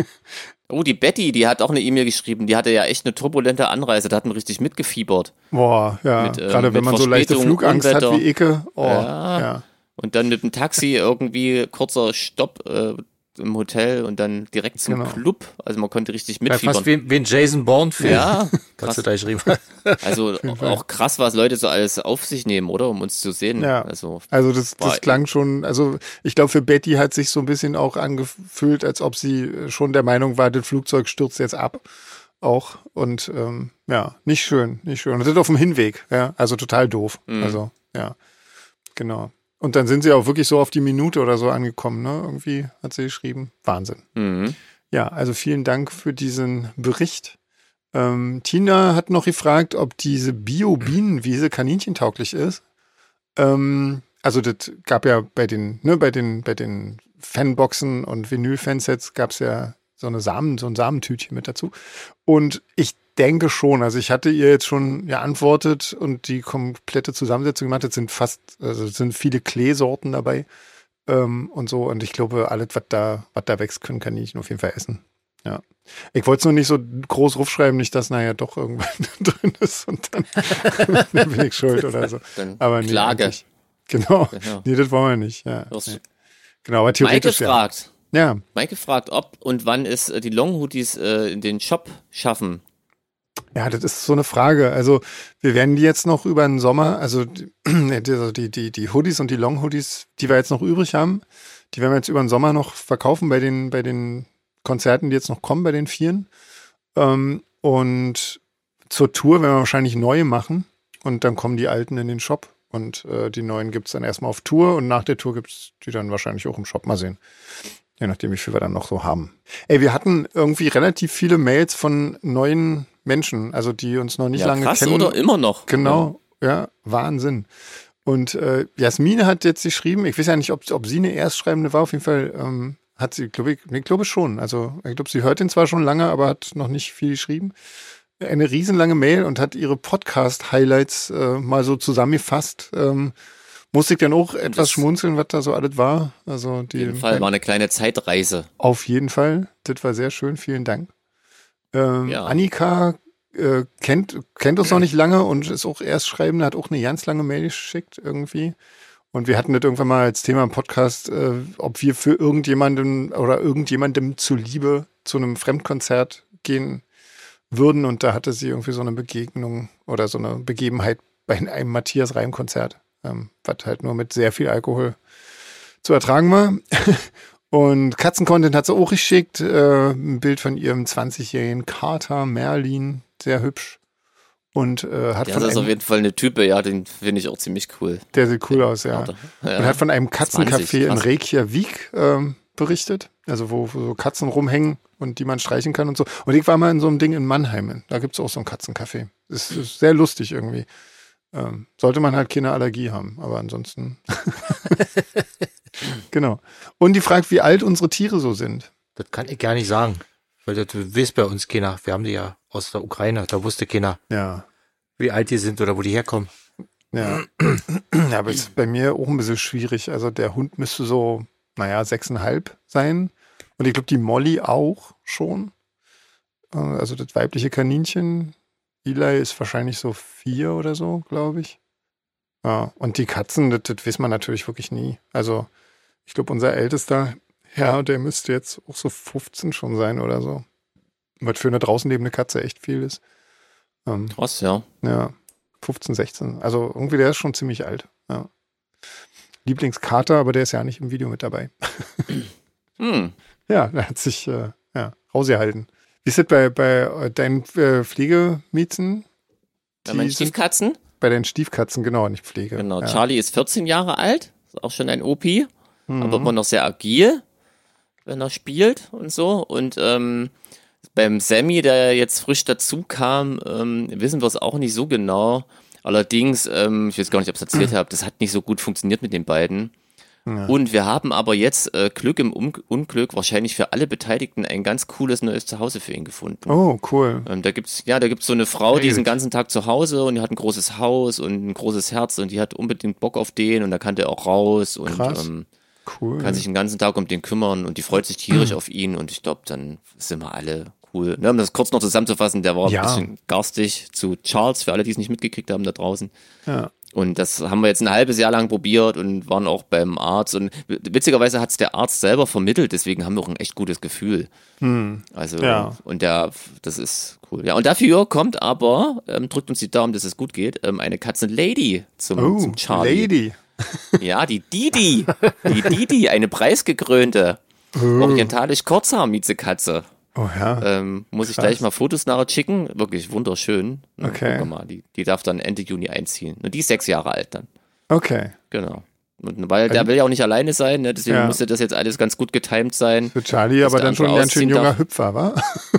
Oh, die Betty, die hat auch eine E-Mail geschrieben. Die hatte ja echt eine turbulente Anreise. Da hat man richtig mitgefiebert. Boah, ja. Mit, ähm, Gerade wenn mit man so leichte Verspätung, Flugangst hat Unwetter. wie Icke. Oh, Ja. ja. Und dann mit dem Taxi irgendwie kurzer Stopp äh, im Hotel und dann direkt zum Genau. Club. Also man konnte richtig Ja, mitfiebern. fast wie, wie ein Jason Bourne-Film. Ja, Was krass. du da geschrieben. Also auch krass, was Leute so alles auf sich nehmen, oder? Um uns zu sehen. Ja. Also Also das, das War- klang schon, also ich glaube für Betty hat sich so ein bisschen auch angefühlt, als ob sie schon der Meinung war, das Flugzeug stürzt jetzt ab. Auch. Und ähm, ja, nicht schön, nicht schön. Und das auf dem Hinweg, ja, also total doof. Mhm. Also, ja, genau. Und dann sind sie auch wirklich so auf die Minute oder so angekommen, ne? Irgendwie hat sie geschrieben. Wahnsinn. mhm. Ja, also vielen Dank für diesen Bericht. Ähm, Tina hat noch gefragt, ob diese Bio-Bienenwiese kaninchentauglich ist. Ähm, also das gab ja bei den, ne, bei den, bei den Fanboxen und Vinyl-Fansets gab es ja so eine Samen, so ein Samentütchen mit dazu. Und ich denke schon, also ich hatte ihr jetzt schon geantwortet und die komplette Zusammensetzung gemacht. Es sind fast, also es sind viele Kleesorten dabei. Ähm, und so. Und ich glaube, alles, was da, was da wächst, können Kaninchen auf jeden Fall essen. Ja. Ich wollte es nur nicht so groß draufschreiben, nicht, dass nachher doch irgendwann drin ist und dann, dann bin ich schuld oder so. Dann Aber nee, Klage. eigentlich- Genau. Genau. Nee, das wollen wir nicht. Ja. Das- Nee. Genau, aber Maike theoretisch ja. fragt, Ja. Maike fragt, ob und wann es äh, die Long Hoodies äh, in den Shop schaffen. Ja, das ist so eine Frage. Also wir werden die jetzt noch über den Sommer, also die, also die, die, die Hoodies und die Long Hoodies, die wir jetzt noch übrig haben, die werden wir jetzt über den Sommer noch verkaufen bei den, bei den Konzerten, die jetzt noch kommen, bei den Vieren. Ähm, und zur Tour werden wir wahrscheinlich neue machen und dann kommen die alten in den Shop und äh, die neuen gibt's dann erstmal auf Tour und nach der Tour gibt's die dann wahrscheinlich auch im Shop. Mal sehen. Je nachdem, wie viel wir dann noch so haben. Ey, wir hatten irgendwie relativ viele Mails von neuen Menschen, also die uns noch nicht Ja, lange krass, kennen. oder? Immer noch. Genau, ja, Wahnsinn. Und äh, Jasmine hat jetzt geschrieben, ich weiß ja nicht, ob, ob sie eine Erstschreibende war, auf jeden Fall ähm, hat sie, glaube ich, ich glaube schon. Also ich glaube, sie hört ihn zwar schon lange, aber hat noch nicht viel geschrieben. Eine riesenlange Mail und hat ihre Podcast-Highlights äh, mal so zusammengefasst. Ähm, musste ich dann auch etwas das- schmunzeln, was da so alles war. Also die, Auf jeden Fall war eine kleine Zeitreise. auf jeden Fall. Das war sehr schön. Vielen Dank. Ähm, Ja. Annika äh, kennt, kennt uns noch nicht lange und ist auch Erstschreibende, hat auch eine ganz lange Mail geschickt irgendwie. Und wir hatten das irgendwann mal als Thema im Podcast, äh, ob wir für irgendjemanden oder irgendjemandem zuliebe zu einem Fremdkonzert gehen würden. Und da hatte sie irgendwie so eine Begegnung oder so eine Begebenheit bei einem Matthias Reim-Konzert, ähm, was halt nur mit sehr viel Alkohol zu ertragen war. Und Katzen-Content hat sie auch geschickt. Äh, ein Bild von ihrem zwanzigjährigen Kater, Merlin, sehr hübsch. Und äh, hat Ja, von das ist einem, auf jeden Fall eine Type, ja, den finde ich auch ziemlich cool. der sieht cool aus, ja. Ja. Und hat von einem Katzencafé zwanzig, in krass. Reykjavik ähm, berichtet. Also wo, wo so Katzen rumhängen und die man streichen kann und so. Und ich war mal in so einem Ding in Mannheim. Da gibt's auch so ein Katzencafé. Das ist, ist sehr lustig irgendwie. Ähm, sollte man halt keine Allergie haben, aber ansonsten. Genau. Und die fragt, wie alt unsere Tiere so sind. Das kann ich gar nicht sagen. Weil das weiß bei uns keiner. Wir haben die ja aus der Ukraine. Da wusste keiner, Ja. wie alt die sind oder wo die herkommen. Ja. Ja, aber ist bei mir auch ein bisschen schwierig. Also der Hund müsste so, naja, sechseinhalb sein. Und ich glaube, die Molly auch schon. Äh, Also das weibliche Kaninchen. Eli ist wahrscheinlich so vier oder so, glaube ich. Ja, und die Katzen, das, das weiß man natürlich wirklich nie. Also ich glaube, unser ältester Herr, der müsste jetzt auch so fünfzehn schon sein oder so. Was für eine draußen lebende Katze echt viel ist. Ähm, Krass, ja. ja, fünfzehn, sechzehn. Also irgendwie, der ist schon ziemlich alt. Ja. Lieblingskater, aber der ist ja nicht im Video mit dabei. Hm. Ja, der hat sich äh, ja, rausgehalten. Wie ist das bei, bei äh, deinen äh, Pflegemiezen? Bei meinen Die sind- Stiefkatzen? Bei deinen Stiefkatzen, genau, nicht Pflege. Genau, Ja. Charlie ist vierzehn Jahre alt, ist auch schon ein O P, Mhm. aber immer noch sehr agil, wenn er spielt und so. Und ähm, beim Sammy, der jetzt frisch dazu kam, ähm, wissen wir es auch nicht so genau. Allerdings, ähm, ich weiß gar nicht, ob ich es erzählt habe, das hat nicht so gut funktioniert mit den beiden. Ja. Und wir haben aber jetzt äh, Glück im Un Unglück, wahrscheinlich für alle Beteiligten, ein ganz cooles neues Zuhause für ihn gefunden. Oh, cool. Ähm, da gibt's, ja, da gibt's so eine Frau, die ist den Gut. ganzen Tag zu Hause und die hat ein großes Haus und ein großes Herz und die hat unbedingt Bock auf den und da kann der auch raus und Krass. ähm, Cool. kann sich den ganzen Tag um den kümmern und die freut sich tierisch auf ihn und ich glaube, dann sind wir alle cool. Ne, um das kurz noch zusammenzufassen, der war Ja. ein bisschen garstig zu Charles, für alle, die es nicht mitgekriegt haben da draußen. Ja. Und das haben wir jetzt ein halbes Jahr lang probiert und waren auch beim Arzt. Und witzigerweise hat es der Arzt selber vermittelt, deswegen haben wir auch ein echt gutes Gefühl. Hm. Also, Ja. und der, das ist cool. Ja, und dafür kommt aber, ähm, drückt uns die Daumen, dass es gut geht, ähm, eine Katzenlady zum, Oh, zum Charlie. Lady. Ja, die Didi. Die Didi, eine preisgekrönte, orientalisch Kurzhaar-Miezekatze. Oh ja. Ähm, muss ich Krass. gleich mal Fotos nachher schicken. Wirklich wunderschön. Na, Okay. guck mal, die, die darf dann Ende Juni einziehen. Und die ist sechs Jahre alt dann. Okay. Genau. Und weil der will ja auch nicht alleine sein, ne? Deswegen Ja. musste das jetzt alles ganz gut getimt sein. Für Charlie Dass aber der dann schon ein andere ganz schön ausziehen junger darf. Hüpfer, wa?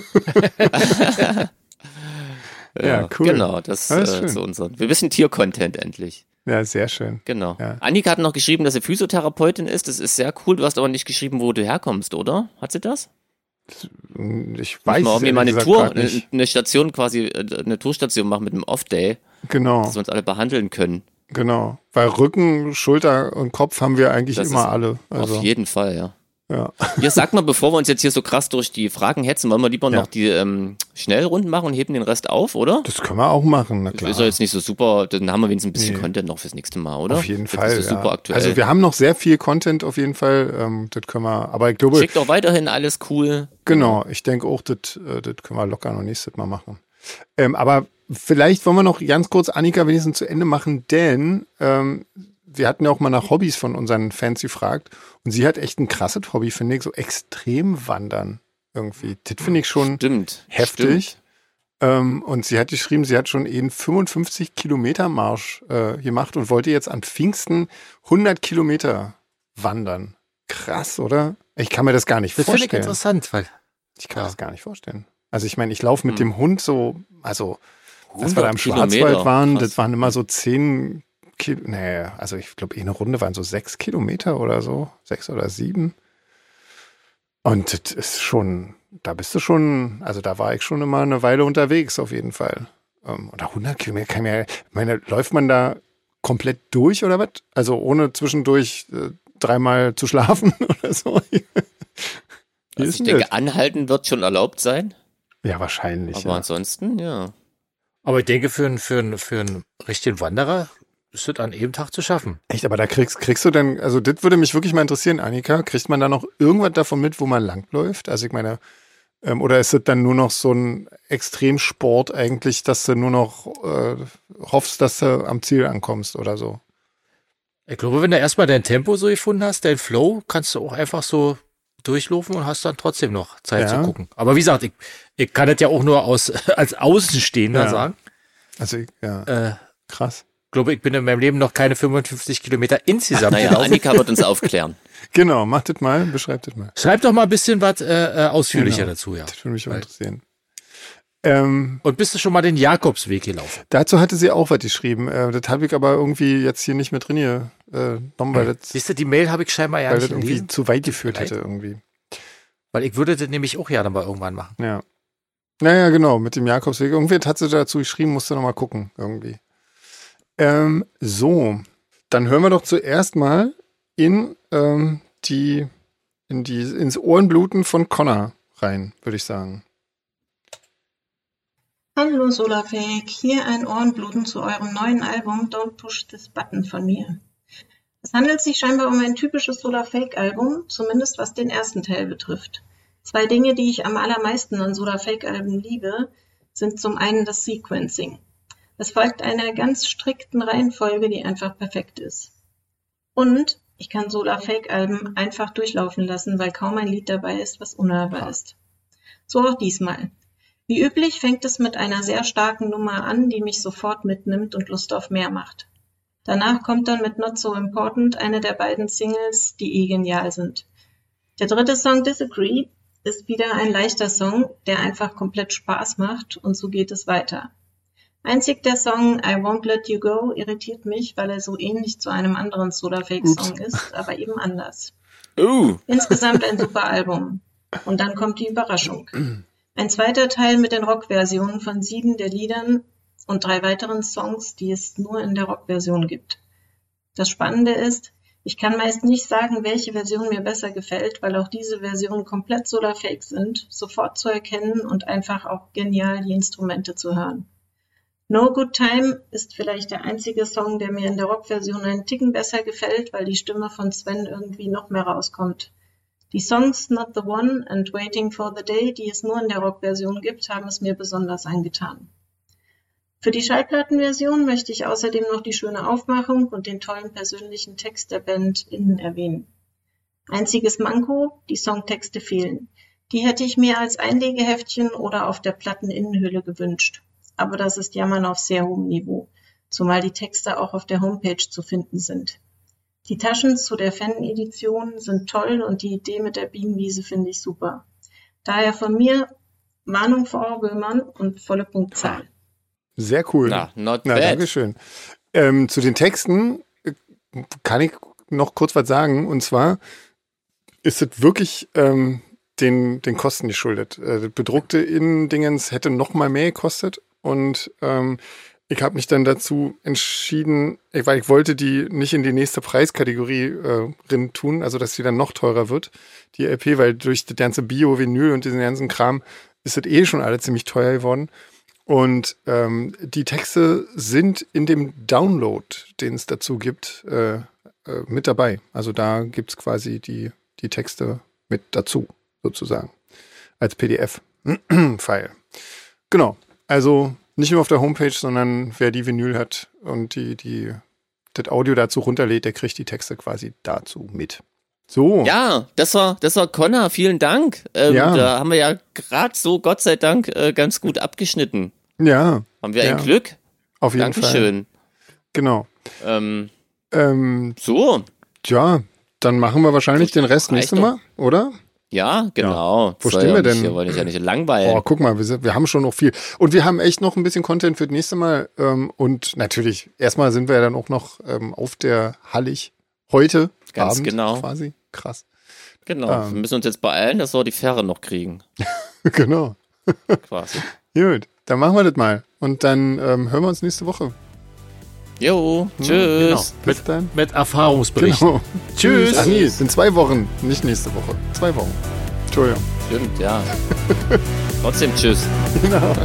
Ja, cool. Genau, das Ja, ist äh, schön. zu unseren. Wir wissen Tier-Content endlich. Ja, sehr schön. Genau. Ja. Annika hat noch geschrieben, dass sie Physiotherapeutin ist. Das ist sehr cool. Du hast aber nicht geschrieben, wo du herkommst, oder? Hat sie das? Ich weiß Mal irgendwie ehrlich mal eine gesagt Tour, grad eine, nicht. eine Station quasi, äh, eine Tourstation machen mit einem Off-Day, Genau, dass wir uns alle behandeln können. genau. Weil Rücken, Schulter und Kopf haben wir eigentlich Das immer ist alle. Also, Auf jeden Fall, ja. ja. Hier, sag mal, bevor wir uns jetzt hier so krass durch die Fragen hetzen, wollen wir lieber Ja. noch die ähm, Schnellrunden machen und heben den Rest auf, oder? Das können wir auch machen, na klar. Ist ja jetzt nicht so super, dann haben wir wenigstens ein bisschen Nee. Content noch fürs nächste Mal, oder? Auf jeden Das Fall. ist so super ja. aktuell. Also wir haben noch sehr viel Content auf jeden Fall. Ähm, das können wir, aber ich glaube, Schickt auch weiterhin alles cool. genau, ich denke auch, das, äh, das können wir locker noch nächstes Mal machen. Ähm, aber vielleicht wollen wir noch ganz kurz Annika wenigstens zu Ende machen, denn ähm, wir hatten ja auch mal nach Hobbys von unseren Fans gefragt und sie hat echt ein krasses Hobby, finde ich, so extrem wandern irgendwie. Das finde ich schon Stimmt. heftig. Stimmt. Ähm, und sie hat geschrieben, sie hat schon einen fünfundfünfzig Kilometer Marsch äh, gemacht und wollte jetzt an Pfingsten hundert Kilometer wandern. Krass, oder? Ich kann mir das gar nicht Das finde ich vorstellen. interessant, weil Ich kann Ja. das gar nicht vorstellen. Also ich meine, ich laufe mit Hm. dem Hund so, also als wir da im hundert Kilometer, Schwarzwald waren, krass. das waren immer so zehn Kilo, nee, also ich glaube, eine Runde waren so sechs Kilometer oder so, sechs oder sieben. Und das ist schon, da bist du schon, also da war ich schon immer eine Weile unterwegs auf jeden Fall. Ähm, Oder hundert Kilometer, kann ich mir, ich meine, läuft man da komplett durch oder was? Also ohne zwischendurch äh, dreimal zu schlafen oder so? Wie Also ist ich denn denke, anhalten wird schon erlaubt sein. das? Ja, wahrscheinlich. Aber Ja. ansonsten, ja. Aber ich denke, für einen für einen- für einen richtigen Wanderer ist das an einem Tag zu schaffen. Echt, aber da kriegst, kriegst du denn, also das würde mich wirklich mal interessieren, Annika, kriegt man da noch irgendwas davon mit, wo man langläuft? Also ich meine, Ähm, oder ist es dann nur noch so ein Extremsport eigentlich, dass du nur noch äh, hoffst, dass du am Ziel ankommst oder so? Ich glaube, wenn du erstmal dein Tempo so gefunden hast, dein Flow, kannst du auch einfach so durchlaufen und hast dann trotzdem noch Zeit Ja. zu gucken. Aber wie gesagt, ich, ich kann das ja auch nur aus, als Außenstehender Ja. sagen. Also, ja, Äh, krass. Ich glaube, ich bin in meinem Leben noch keine fünfundfünfzig Kilometer insgesamt Naja, gelaufen. Annika wird uns aufklären. Genau, macht das mal, beschreibt das mal. Schreib doch mal ein bisschen was äh, äh, ausführlicher Genau. dazu, ja. Das würde mich auch Weil- interessieren. Ähm, Und bist du schon mal den Jakobsweg gelaufen? dazu hatte sie auch was geschrieben. Äh, das habe ich aber irgendwie jetzt hier nicht mit drin hier, äh, genommen, weil das, Siehst du, die Mail habe ich scheinbar ja weil das nicht irgendwie gelesen, zu weit geführt Vielleicht. hätte irgendwie. weil ich würde das nämlich auch gerne mal irgendwann machen. Ja. Naja, genau, mit dem Jakobsweg. Irgendwie hat sie dazu geschrieben, musst du noch mal gucken, irgendwie. Ähm, so, dann hören wir doch zuerst mal in ähm, die, in die, ins Ohrenbluten von Connor rein, würde ich sagen. Hallo Solarfake, hier ein Ohrenbluten zu eurem neuen Album Don't Push This Button von mir. Es handelt sich scheinbar um ein typisches Solarfake-Album, zumindest was den ersten Teil betrifft. Zwei Dinge, die ich am allermeisten an Solarfake-Alben liebe, sind zum einen das Sequencing. Es folgt einer ganz strikten Reihenfolge, die einfach perfekt ist. Und ich kann Solarfake-Alben einfach durchlaufen lassen, weil kaum ein Lied dabei ist, was unhörbar ist. So auch diesmal. Wie üblich fängt es mit einer sehr starken Nummer an, die mich sofort mitnimmt und Lust auf mehr macht. Danach kommt dann mit Not So Important eine der beiden Singles, die eh genial sind. Der dritte Song Disagree ist wieder ein leichter Song, der einfach komplett Spaß macht und so geht es weiter. Einzig der Song I Won't Let You Go irritiert mich, weil er so ähnlich zu einem anderen Solarfake-Song ist, aber eben anders. Uh, Insgesamt ein super Album. Und dann kommt die Überraschung. Ein zweiter Teil mit den Rockversionen von sieben der Liedern und drei weiteren Songs, die es nur in der Rockversion gibt. Das Spannende ist, ich kann meist nicht sagen, welche Version mir besser gefällt, weil auch diese Versionen komplett Solarfake sind, sofort zu erkennen und einfach auch genial die Instrumente zu hören. No Good Time ist vielleicht der einzige Song, der mir in der Rockversion einen Ticken besser gefällt, weil die Stimme von Sven irgendwie noch mehr rauskommt. Die Songs Not the One and Waiting for the Day, die es nur in der Rockversion gibt, haben es mir besonders angetan. Für die Schallplattenversion möchte ich außerdem noch die schöne Aufmachung und den tollen persönlichen Text der Band innen erwähnen. Einziges Manko, die Songtexte fehlen. Die hätte ich mir als Einlegeheftchen oder auf der Platteninnenhülle gewünscht. Aber das ist Jammern auf sehr hohem Niveau, zumal die Texte auch auf der Homepage zu finden sind. Die Taschen zu der Fan-Edition sind toll und die Idee mit der Bienenwiese finde ich super. Daher von mir Warnung vor Ohrwürmern und volle Punktzahl. Sehr cool. na, not Na, bad. Dankeschön. Ähm, zu den Texten äh, kann ich noch kurz was sagen. Und zwar ist es wirklich ähm, den, den Kosten geschuldet. Äh, das bedruckte Innendingens hätte noch mal mehr gekostet. Und ähm, ich habe mich dann dazu entschieden, ich, weil ich wollte die nicht in die nächste Preiskategorie äh, drin tun, also dass die dann noch teurer wird, die L P, weil durch das ganze Bio-Vinyl und diesen ganzen Kram ist das eh schon alle ziemlich teuer geworden. Und ähm, die Texte sind in dem Download, den es dazu gibt, äh, äh, mit dabei. Also da gibt's quasi die, die Texte mit dazu, sozusagen, als P D F-File. Genau, also nicht nur auf der Homepage, sondern wer die Vinyl hat und die, die, das Audio dazu runterlädt, der kriegt die Texte quasi dazu mit. So. Ja, das war, das war Connor, vielen Dank. Ähm, Ja. Da haben wir ja gerade so, Gott sei Dank, äh, ganz gut abgeschnitten. Ja, Haben wir Ja. ein Glück? auf jeden Fall. Dankeschön. Genau. Ähm, Ähm, so, tja, dann machen wir wahrscheinlich den Rest Reicht nächstes doch. Mal, oder? ja, genau. Wo Soll stehen ja wir nicht, denn? Hier wollte ich ja nicht langweilen. Oh, guck mal, wir, sind, wir haben schon noch viel. Und wir haben echt noch ein bisschen Content für das nächste Mal. Ähm, und natürlich, erstmal sind wir ja dann auch noch ähm, auf der Hallig heute Ganz Abend genau. quasi. Krass. Genau, Ähm. wir müssen uns jetzt beeilen, dass wir die Fähre noch kriegen. Genau. Quasi. Gut, dann machen wir das mal. Und dann ähm, hören wir uns nächste Woche. Jo, Genau. tschüss. Bis dann. Mit Erfahrungsberichten. Genau. Tschüss. Ach nee, es sind zwei Wochen, nicht nächste Woche. Zwei Wochen. Entschuldigung. Stimmt, ja. Trotzdem tschüss. Genau.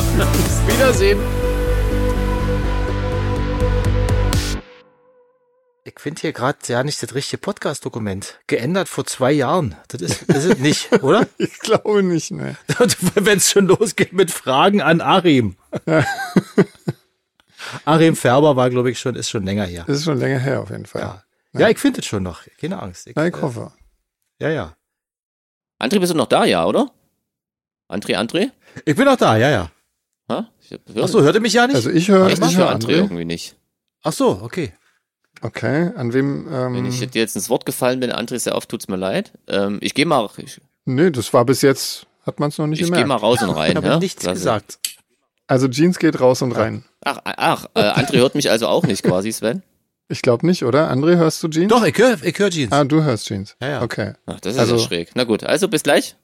Wiedersehen. Ich finde hier gerade ja nicht das richtige Podcast-Dokument. Geändert vor zwei Jahren. Das ist, das ist nicht, oder? Ich glaube nicht, ne. Wenn es schon losgeht mit Fragen an Achim. Ja. Achim Färber war, glaube ich, schon, ist schon länger her. Das ist schon länger her, auf jeden Fall. Ja, ja ich finde es schon noch. Keine Angst. Ich, Na, ich hoffe. Äh, ja, ja. André, bist du noch da, ja, oder? André, André? Ich bin noch da, ja, ja. Ha? Ich hab, Ach so, hört ihr mich ja nicht? Also ich höre ich ich höre hör André André. irgendwie nicht. Ach so, okay. Okay, an wem? Ähm, Wenn ich dir jetzt ins Wort gefallen bin, André, sehr oft, tut's mir leid. Ähm, ich gehe mal, ich, nee, das war bis jetzt, hat man es noch nicht ich gehe gemerkt. mal raus und rein. Ich habe ja? nichts Klasse. gesagt. Also Jeans geht raus und rein. Ach, ach, äh, André hört mich also auch nicht quasi, Sven? Ich glaube nicht, oder? André, hörst du Jeans? Doch, ich höre ich hör Jeans. Ah, du hörst Jeans. Ja, ja. Okay. Ach, das ist Also- ja schräg. Na gut, also bis gleich.